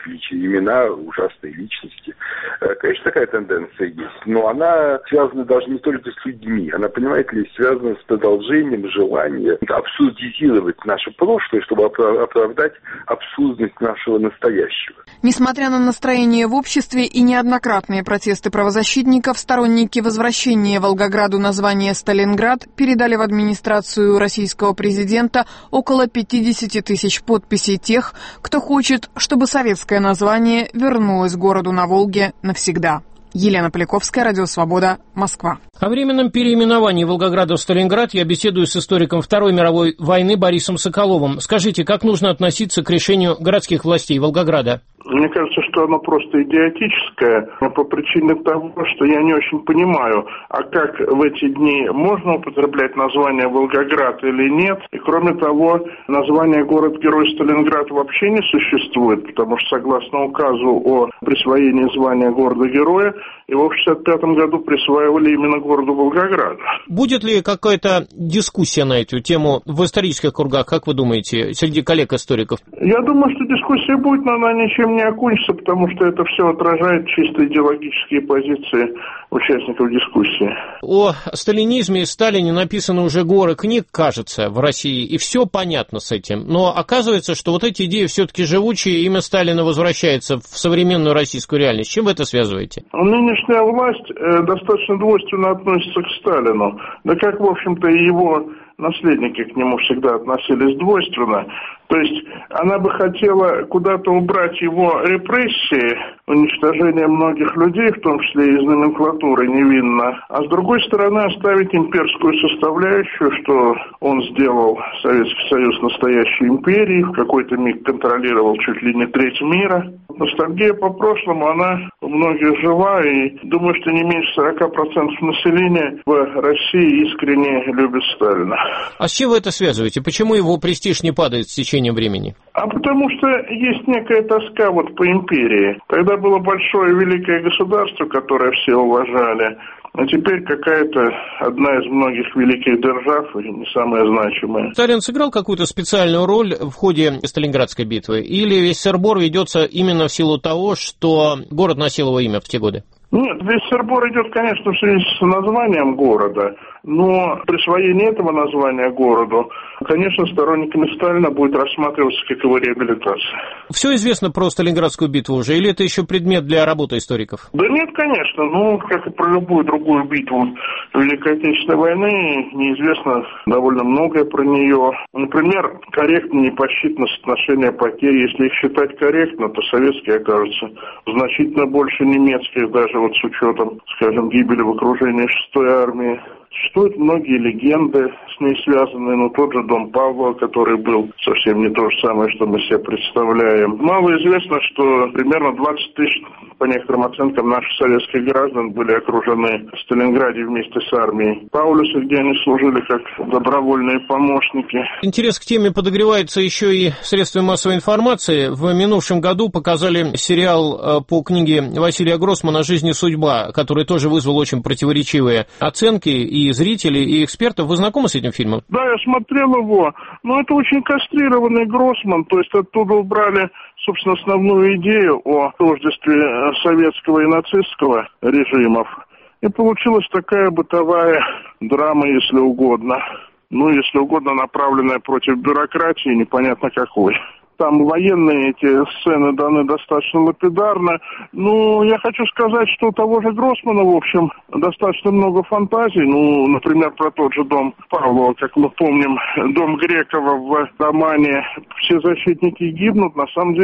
имена, ужасные личности. Конечно, такая тенденция есть, но она связана даже не только с людьми, она, понимаете ли, связана с продолжением желания абсурдизировать наше прошлое, чтобы оправдать абсурдность нашего настоящего. Несмотря на настроение в обществе и неоднократные протесты правозащитников, сторонники возвращения Волгограду названия Сталинград передали в администрацию российского президента около пятьдесят тысяч подписей тех, кто хочет, чтобы советское название вернулось городу на Волге навсегда. Елена Поляковская, Радио Свобода, Москва. О временном переименовании Волгограда в Сталинград я беседую с историком Второй мировой войны Борисом Соколовым. Скажите, как нужно относиться к решению городских властей Волгограда? Мне кажется, что оно просто идиотическое, по причине того, что я не очень понимаю, а как в эти дни можно употреблять название Волгоград или нет. И кроме того, название город-герой Сталинград вообще не существует, потому что согласно указу о присвоении звания города-героя, его в шестьдесят пятом году присваивали именно городу Волгограду. Будет ли какая-то дискуссия на эту тему в исторических кругах, как вы думаете, среди коллег-историков? Я думаю, что дискуссия будет, но она ничем не окончится, потому что это все отражает чисто идеологические позиции участников дискуссии. О сталинизме и Сталине написано уже горы книг, кажется, в России, и все понятно с этим. Но оказывается, что вот эти идеи все-таки живучие, имя Сталина возвращается в современную российскую реальность. С чем вы это связываете? Нынешняя власть э, достаточно двойственно относится к Сталину. Да как, в общем-то, и его наследники к нему всегда относились двойственно. То есть она бы хотела куда-то убрать его репрессии, уничтожение многих людей, в том числе и из номенклатуры невинно, а с другой стороны оставить имперскую составляющую, что он сделал Советский Союз настоящей империей, в какой-то миг контролировал чуть ли не треть мира. Ностальгия по прошлому, она у многих жива, и думаю, что не меньше сорок процентов населения в России искренне любит Сталина. А с чем вы это связываете? Почему его престиж не падает с течением времени? А потому что есть некая тоска вот по империи. Тогда было большое великое государство, которое все уважали, а теперь какая-то одна из многих великих держав, и не самая значимая. Сталин сыграл какую-то специальную роль в ходе Сталинградской битвы? Или весь сыр-бор ведется именно в силу того, что город носил его имя в те годы? Нет, весь сыр-бор идет, конечно, в связи с названием города, но присвоение этого названия городу, конечно, сторонниками Сталина будет рассматриваться как его реабилитация. Все известно про Сталинградскую битву уже, или это еще предмет для работы историков? Да нет, конечно, ну, как и про любую другую битву Великой Отечественной войны, неизвестно довольно многое про нее. Например, корректно не посчитано соотношение потерь. Если их считать корректно, то советские окажутся значительно больше немецких, даже вот с учетом, скажем, гибели в окружении шестой армии. Существуют многие легенды с ней связанные, но тот же дом Павлова, который был совсем не то же самое, что мы себе представляем. Мало известно, что примерно двадцать тысяч, по некоторым оценкам, наших советских граждан были окружены в Сталинграде вместе с армией Паулюса, где они служили как добровольные помощники. Интерес к теме подогревается еще и средствами массовой информации. В минувшем году показали сериал по книге Василия Гроссмана «Жизнь и судьба», который тоже вызвал очень противоречивые оценки и зрителей, и экспертов. Вы знакомы с этим фильмом? Да, я смотрел его. Но это очень кастрированный Гроссман, то есть оттуда убрали, собственно, основную идею о тождестве советского и нацистского режимов. И получилась такая бытовая драма, если угодно. Ну, если угодно, направленная против бюрократии, непонятно какой. Там военные эти сцены даны достаточно лапидарно. Ну, я хочу сказать, что у того же Гроссмана, в общем, достаточно много фантазий. Ну, например, про тот же дом Павлова, как мы помним, дом Грекова в романе «Все защитники гибнут». На самом деле,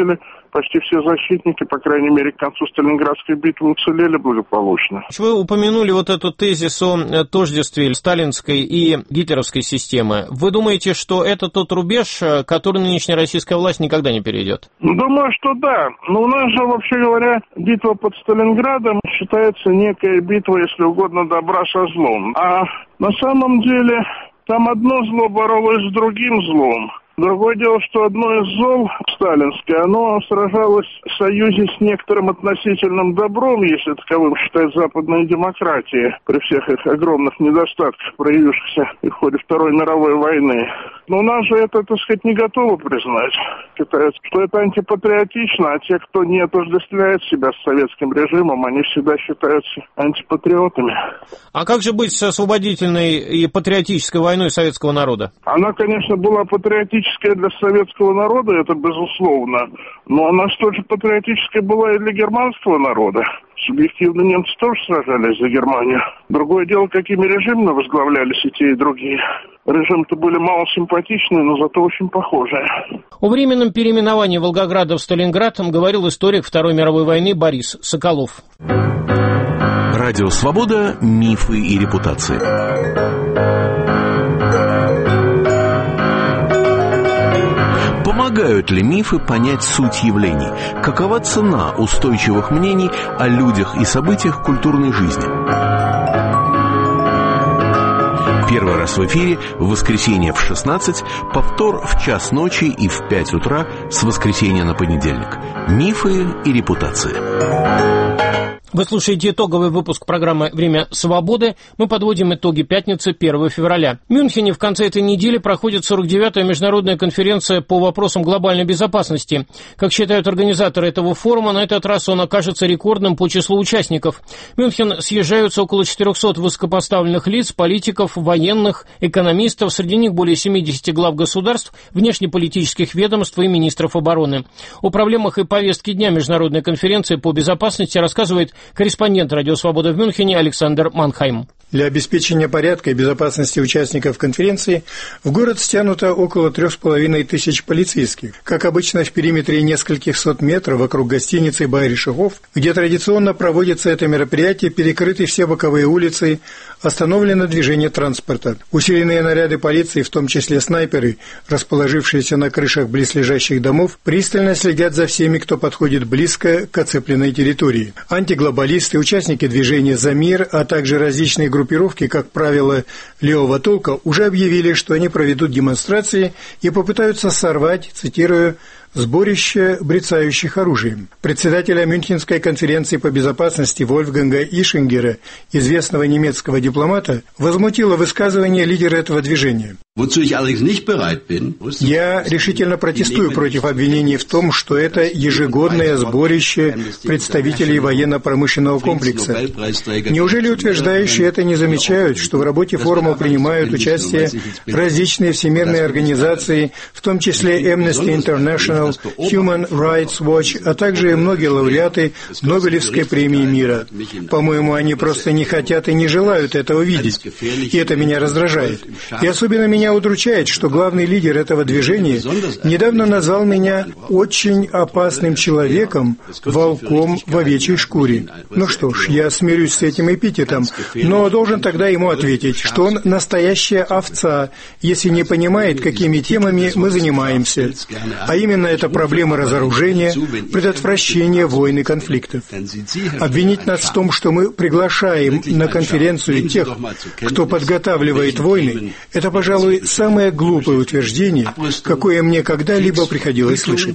почти все защитники, по крайней мере, к концу Сталинградской битвы уцелели благополучно. Вы упомянули вот этот тезис о тождестве сталинской и гитлеровской системы. Вы думаете, что это тот рубеж, который нынешняя российская власть никогда не перейдет? Думаю, что да. Но у нас же, вообще говоря, битва под Сталинградом считается некая битва, если угодно, добра со злом. А на самом деле там одно зло боролось с другим злом. Другое дело, что одно из зол сталинское, оно сражалось в союзе с некоторым относительным добром, если таковым считать западные демократии, при всех их огромных недостатках, проявившихся в ходе Второй мировой войны. Но у нас же это, так сказать, не готовы признать. Считают, что это антипатриотично, а те, кто не отождествляет себя с советским режимом, они всегда считаются антипатриотами. А как же быть с освободительной и патриотической войной советского народа? Она, конечно, была патриотической для советского народа, это безусловно, но она столь же патриотической была и для германского народа. Субъективно немцы тоже сражались за Германию. Другое дело, какими режимами возглавлялись и те, и другие. Режимы-то были мало симпатичные, но зато очень похожие. О временном переименовании Волгограда в Сталинград говорил историк Второй мировой войны Борис Соколов. Радио «Свобода. Мифы и репутации». Помогают ли мифы понять суть явлений? Какова цена устойчивых мнений о людях и событиях культурной жизни? Первый раз в эфире в воскресенье в шестнадцать, повтор в час ночи и в пять утра с воскресенья на понедельник. Мифы и репутации. Вы слушаете итоговый выпуск программы «Время свободы». Мы подводим итоги пятницы первого февраля. В Мюнхене в конце этой недели проходит сорок девятая международная конференция по вопросам глобальной безопасности. Как считают организаторы этого форума, на этот раз он окажется рекордным по числу участников. В Мюнхен съезжаются около четырехсот высокопоставленных лиц, политиков, военных, экономистов, среди них более семидесяти глав государств, внешнеполитических ведомств и министров обороны. О проблемах и повестке дня международной конференции по безопасности рассказывает корреспондент «Радио Свобода» в Мюнхене Александр Манхайм. Для обеспечения порядка и безопасности участников конференции в город стянуто около трех с половиной тысяч полицейских. Как обычно, в периметре нескольких сот метров вокруг гостиницы «Байриши Хоф», где традиционно проводится это мероприятие, перекрыты все боковые улицы, остановлено движение транспорта. Усиленные наряды полиции, в том числе снайперы, расположившиеся на крышах близлежащих домов, пристально следят за всеми, кто подходит близко к оцепленной территории. Антиглобалисты, участники движения «За мир», а также различные группы группировки, как правило, левого толка, уже объявили, что они проведут демонстрации и попытаются сорвать, цитирую, «сборище брецающих оружием». Председателя Мюнхенской конференции по безопасности Вольфганга Ишингера, известного немецкого дипломата, возмутило высказывание лидера этого движения. «Я решительно протестую против обвинений в том, что это ежегодное сборище представителей военно-промышленного комплекса. Неужели утверждающие это не замечают, что в работе форума принимают участие различные всемирные организации, в том числе Amnesty International, Human Rights Watch, а также многие лауреаты Нобелевской премии мира. По-моему, они просто не хотят и не желают этого видеть, и это меня раздражает. И особенно меня удручает, что главный лидер этого движения недавно назвал меня очень опасным человеком, волком в овечьей шкуре. Ну что ж, я смирюсь с этим эпитетом, но должен тогда ему ответить, что он настоящая овца, если не понимает, какими темами мы занимаемся, а именно это проблема разоружения, предотвращения войн и конфликтов. Обвинить нас в том, что мы приглашаем на конференцию тех, кто подготавливает войны, это, пожалуй, самое глупое утверждение, какое мне когда-либо приходилось слышать.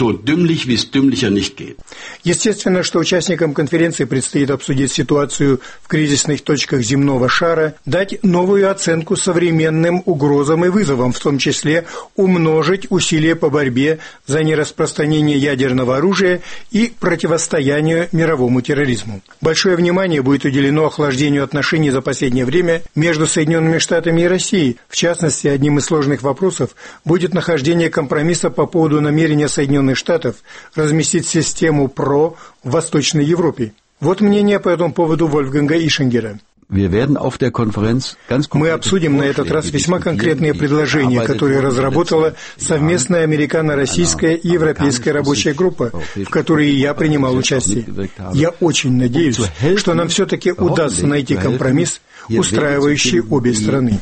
Естественно, что участникам конференции предстоит обсудить ситуацию в кризисных точках земного шара, дать новую оценку современным угрозам и вызовам, в том числе умножить усилия по борьбе за нераспространение ядерного оружия и противостоянию мировому терроризму. Большое внимание будет уделено охлаждению отношений за последнее время между Соединенными Штатами и Россией. В частности, одним из сложных вопросов будет нахождение компромисса по поводу намерения Соединенных Штатов разместить систему ПРО в Восточной Европе. Вот мнение по этому поводу Вольфганга Ишингера. Мы обсудим на этот раз весьма конкретные предложения, которые разработала совместная американо-российская и европейская рабочая группа, в которой я принимал участие. Я очень надеюсь, что нам все-таки удастся найти компромисс, устраивающий обе страны.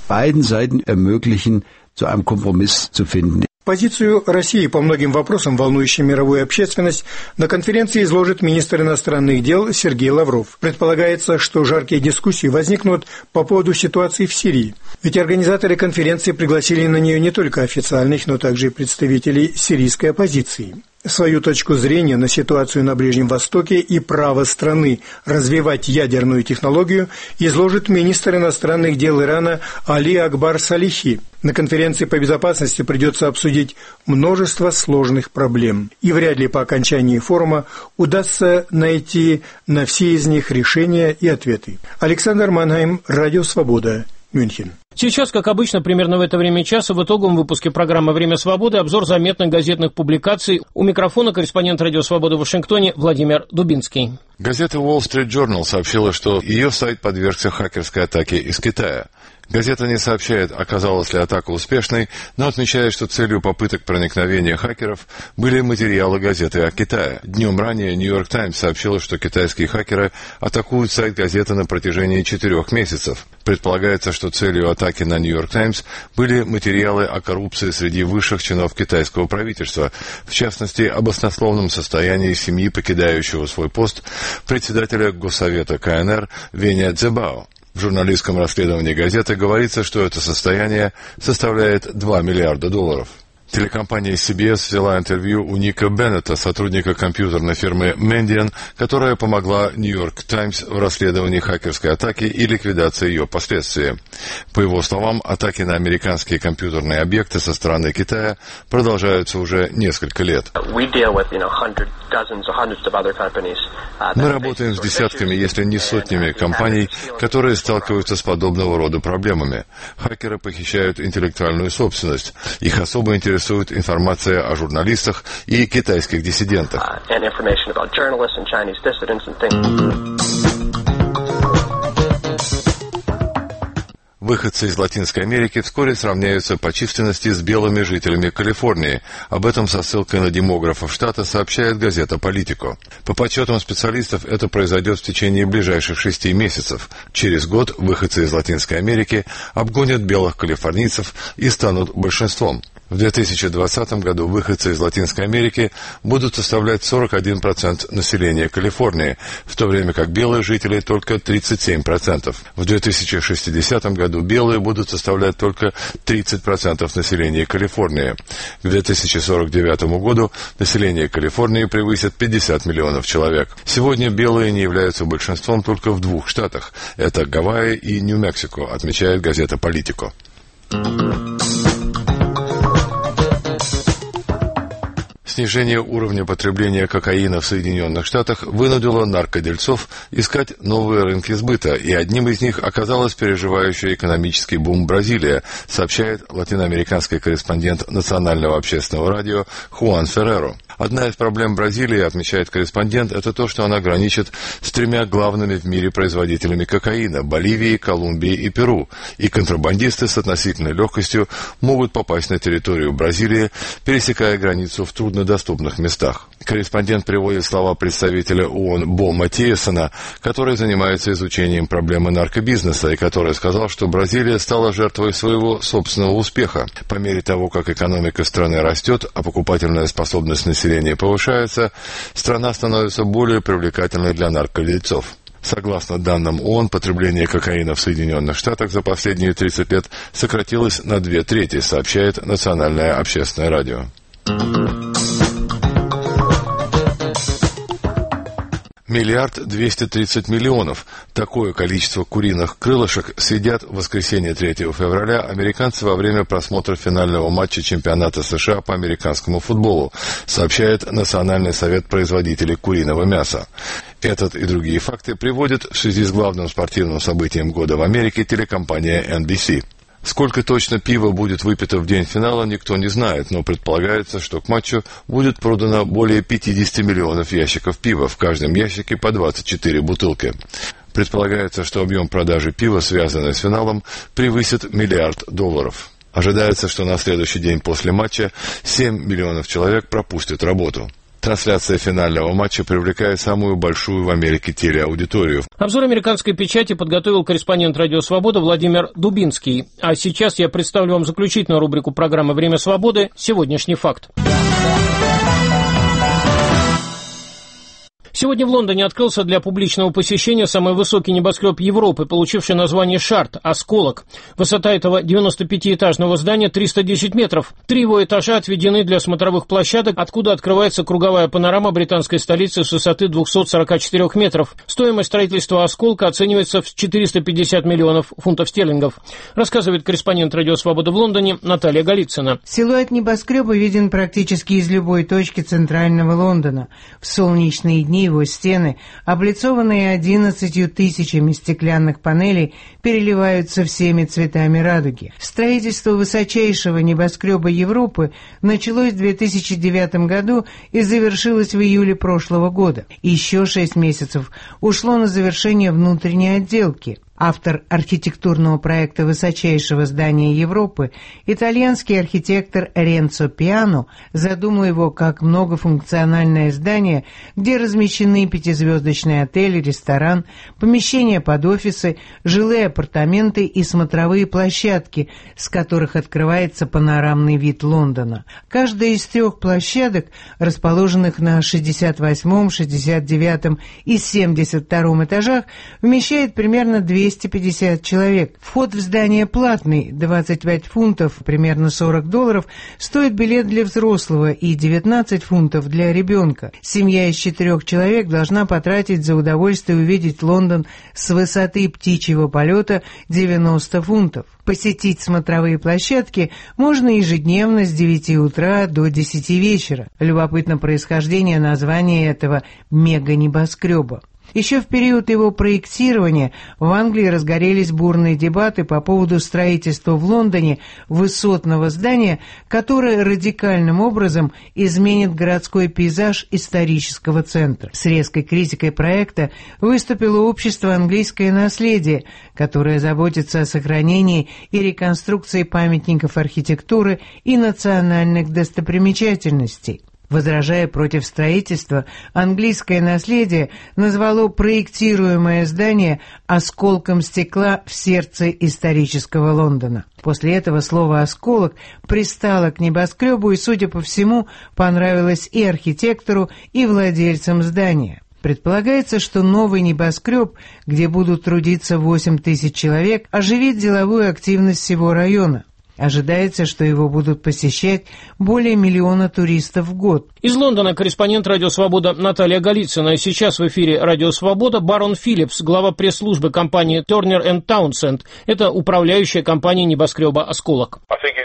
Позицию России по многим вопросам, волнующим мировую общественность, на конференции изложит министр иностранных дел Сергей Лавров. Предполагается, что жаркие дискуссии возникнут по поводу ситуации в Сирии. Ведь организаторы конференции пригласили на нее не только официальных, но также и представителей сирийской оппозиции. Свою точку зрения на ситуацию на Ближнем Востоке и право страны развивать ядерную технологию изложит министр иностранных дел Ирана Али Акбар Салихи. На конференции по безопасности придется обсудить множество сложных проблем, и вряд ли по окончании форума удастся найти на все из них решения и ответы. Александр Манхайм, Радио Свобода, Мюнхен. Сейчас, как обычно, примерно в это время часа в итоговом выпуске программы «Время свободы» обзор заметных газетных публикаций. У микрофона корреспондент «Радио Свобода» в Вашингтоне Владимир Дубинский. Газета Wall Street Journal сообщила, что ее сайт подвергся хакерской атаке из Китая. Газета не сообщает, оказалась ли атака успешной, но отмечает, что целью попыток проникновения хакеров были материалы газеты о Китае. Днем ранее Нью-Йорк Таймс сообщила, что китайские хакеры атакуют сайт газеты на протяжении четырех месяцев. Предполагается, что целью атаки на Нью-Йорк Таймс были материалы о коррупции среди высших чинов китайского правительства, в частности, об баснословном состоянии семьи, покидающего свой пост, председателя Госсовета КНР Веня Цзэбао. В журналистском расследовании газеты говорится, что это состояние составляет два миллиарда долларов. Телекомпания си би эс взяла интервью у Ника Беннета, сотрудника компьютерной фирмы Mendian, которая помогла Нью-Йорк Таймс в расследовании хакерской атаки и ликвидации ее последствий. По его словам, атаки на американские компьютерные объекты со стороны Китая продолжаются уже несколько лет. Мы работаем с десятками, если не сотнями компаний, которые сталкиваются с подобного рода проблемами. Хакеры похищают интеллектуальную собственность. Их особо интересует информация о журналистах и китайских диссидентах. Выходцы из Латинской Америки вскоре сравняются по численности с белыми жителями Калифорнии. Об этом со ссылкой на демографов штата сообщает газета «Политико». По подсчетам специалистов, это произойдет в течение ближайших шести месяцев. Через год выходцы из Латинской Америки обгонят белых калифорнийцев и станут большинством. В две тысячи двадцатом году выходцы из Латинской Америки будут составлять сорок один процент населения Калифорнии, в то время как белые жители только тридцать семь процентов. В две тысячи шестидесятом году белые будут составлять только тридцать процентов населения Калифорнии. К две тысячи сорок девятому году население Калифорнии превысит пятьдесят миллионов человек. Сегодня белые не являются большинством только в двух штатах. Это Гавайи и Нью-Мексико, отмечает газета «Политико». Снижение уровня потребления кокаина в Соединенных Штатах вынудило наркодельцов искать новые рынки сбыта, и одним из них оказалась переживающая экономический бум Бразилия, сообщает латиноамериканский корреспондент Национального общественного радио Хуан Ферреро. Одна из проблем Бразилии, отмечает корреспондент, это то, что она граничит с тремя главными в мире производителями кокаина – Боливией, Колумбией и Перу, и контрабандисты с относительной легкостью могут попасть на территорию Бразилии, пересекая границу в труднодоступных местах. Корреспондент приводит слова представителя ООН Бо Матиасона, который занимается изучением проблемы наркобизнеса и который сказал, что Бразилия стала жертвой своего собственного успеха. По мере того, как экономика страны растет, а покупательная способность населения повышается, страна становится более привлекательной для наркодельцов. Согласно данным ООН, потребление кокаина в Соединенных Штатах за последние тридцать лет сократилось на две трети, сообщает Национальное общественное радио. Миллиард двести тридцать миллионов. Такое количество куриных крылышек съедят в воскресенье третьего февраля американцы во время просмотра финального матча чемпионата США по американскому футболу, сообщает Национальный совет производителей куриного мяса. Этот и другие факты приводит в связи с главным спортивным событием года в Америке телекомпания эн би си. Сколько точно пива будет выпито в день финала, никто не знает, но предполагается, что к матчу будет продано более пятьдесят миллионов ящиков пива, в каждом ящике по двадцать четыре бутылки. Предполагается, что объем продажи пива, связанный с финалом, превысит миллиард долларов. Ожидается, что на следующий день после матча семь миллионов человек пропустят работу. Трансляция финального матча привлекает самую большую в Америке телеаудиторию. Обзор американской печати подготовил корреспондент «Радио Свобода» Владимир Дубинский. А сейчас я представлю вам заключительную рубрику программы «Время свободы. Сегодняшний факт». Сегодня в Лондоне открылся для публичного посещения самый высокий небоскреб Европы, получивший название «Шарт» – «Осколок». Высота этого девяностопятиэтажного здания триста десять метров. Три его этажа отведены для смотровых площадок, откуда открывается круговая панорама британской столицы с высоты двухсот сорока четырёх метров. Стоимость строительства «Осколка» оценивается в четыреста пятьдесят миллионов фунтов стерлингов. Рассказывает корреспондент «Радио Свобода» в Лондоне Наталья Голицына. Силуэт небоскреба виден практически из любой точки центрального Лондона. В солнечные дни его стены, облицованные одиннадцатью тысячами стеклянных панелей, переливаются всеми цветами радуги. Строительство высочайшего небоскреба Европы началось в две тысячи девятом году и завершилось в июле прошлого года. Еще шесть месяцев ушло на завершение внутренней отделки. Автор архитектурного проекта высочайшего здания Европы, итальянский архитектор Ренцо Пиано, задумал его как многофункциональное здание, где размещены пятизвездочный отель, ресторан, помещения под офисы, жилые апартаменты и смотровые площадки, с которых открывается панорамный вид Лондона. Каждая из трех площадок, расположенных на шестьдесят восьмом, шестьдесят девятом и семьдесят втором этажах, вмещает примерно двести пятьдесят человек. Вход в здание платный, двадцать пять фунтов, примерно сорок долларов, стоит билет для взрослого и девятнадцать фунтов для ребенка. Семья из четырех человек должна потратить за удовольствие увидеть Лондон с высоты птичьего полета девяносто фунтов. Посетить смотровые площадки можно ежедневно с девяти утра до десяти вечера. Любопытно происхождение названия этого мега-небоскреба. Еще в период его проектирования в Англии разгорелись бурные дебаты по поводу строительства в Лондоне высотного здания, которое радикальным образом изменит городской пейзаж исторического центра. С резкой критикой проекта выступило общество «Английское наследие», которое заботится о сохранении и реконструкции памятников архитектуры и национальных достопримечательностей. Возражая против строительства, английское наследие назвало проектируемое здание осколком стекла в сердце исторического Лондона. После этого слово «осколок» пристало к небоскребу и, судя по всему, понравилось и архитектору, и владельцам здания. Предполагается, что новый небоскреб, где будут трудиться восемь тысяч человек, оживит деловую активность всего района. Ожидается, что его будут посещать более миллиона туристов в год. Из Лондона корреспондент «Радио Свобода» Наталья Голицына. Сейчас в эфире «Радио Свобода» Барон Филлипс, глава пресс-службы компании Turner энд Townsend. Это управляющая компания небоскреба «Осколок».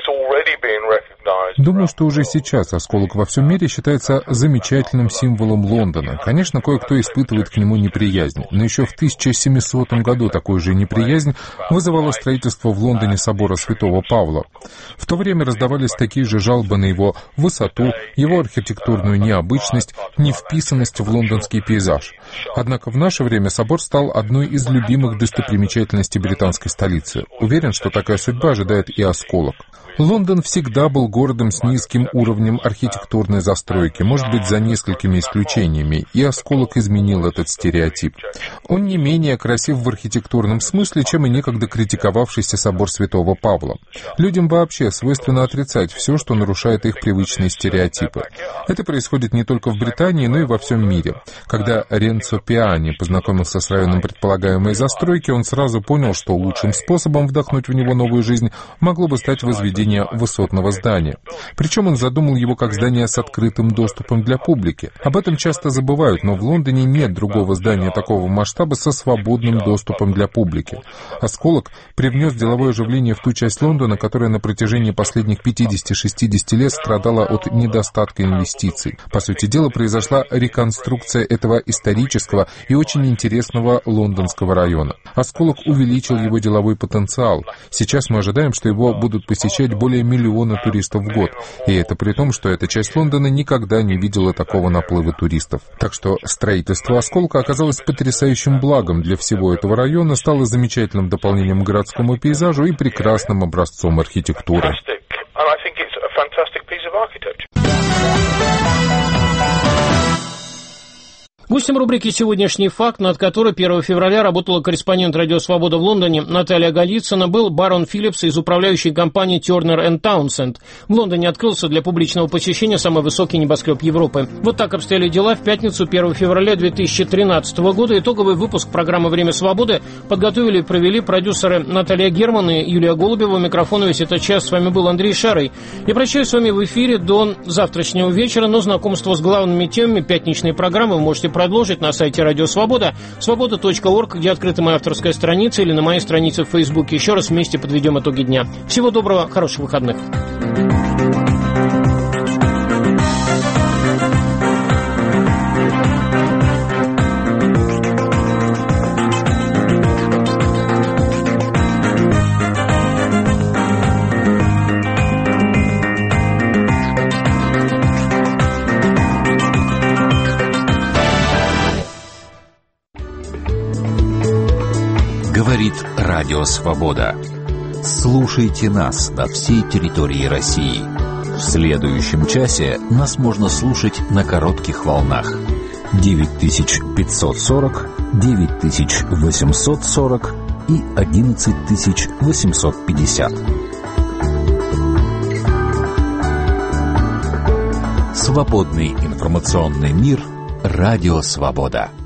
Думаю, что уже сейчас «Осколок» во всем мире считается замечательным символом Лондона. Конечно, кое-кто испытывает к нему неприязнь, но еще в тысяча семисотом году такую же неприязнь вызывало строительство в Лондоне собора Святого Павла. В то время раздавались такие же жалобы на его высоту, его архитектурную необычность, невписанность в лондонский пейзаж. Однако в наше время собор стал одной из любимых достопримечательностей британской столицы. Уверен, что такая судьба ожидает и «Осколок». Лондон всегда был городом с низким уровнем архитектурной застройки, может быть, за несколькими исключениями, и «Осколок» изменил этот стереотип. Он не менее красив в архитектурном смысле, чем и некогда критиковавшийся собор Святого Павла. Людям вообще свойственно отрицать все, что нарушает их привычные стереотипы. Это происходит не только в Британии, но и во всем мире. Когда Ренцо Пиано познакомился с районом предполагаемой застройки, он сразу понял, что лучшим способом вдохнуть в него новую жизнь могло бы стать возведение высотного здания. Причем он задумал его как здание с открытым доступом для публики. Об этом часто забывают, но в Лондоне нет другого здания такого масштаба со свободным доступом для публики. «Осколок» привнес деловое оживление в ту часть Лондона, которая на протяжении последних пятидесяти-шестидесяти лет страдала от недостатка инвестиций. По сути дела, произошла реконструкция этого исторического и очень интересного лондонского района. «Осколок» увеличил его деловой потенциал. Сейчас мы ожидаем, что его будут посещать более миллиона туристов в год. И это при том, что эта часть Лондона никогда не видела такого наплыва туристов. Так что строительство «Осколка» оказалось потрясающим благом для всего этого района, стало замечательным дополнением к городскому пейзажу и прекрасным образцом архитектуры. Гостем рубрики «Сегодняшний факт», над которой первого февраля работала корреспондент «Радио Свобода» в Лондоне Наталья Голицына, был барон Филлипс из управляющей компании Turner энд Townsend. В Лондоне открылся для публичного посещения самый высокий небоскреб Европы. Вот так обстояли дела в пятницу первого февраля две тысячи тринадцатого года. Итоговый выпуск программы «Время свободы» подготовили и провели продюсеры Наталья Герман и Юлия Голубева. У микрофона весь этот час с вами был Андрей Шарый. Я прощаюсь с вами в эфире до завтрашнего вечера, но знакомство с главными темами пятничной программы вы можете продолжить на сайте Радио Свобода, свобода точка орг, где открыта моя авторская страница, или на моей странице в Фейсбуке. Еще раз вместе подведем итоги дня. Всего доброго, хороших выходных. Говорит Радио Свобода. Слушайте нас на всей территории России. В следующем часе нас можно слушать на коротких волнах. девять тысяч пятьсот сорок, девять тысяч восемьсот сорок и одиннадцать тысяч восемьсот пятьдесят. Свободный информационный мир. Радио Свобода.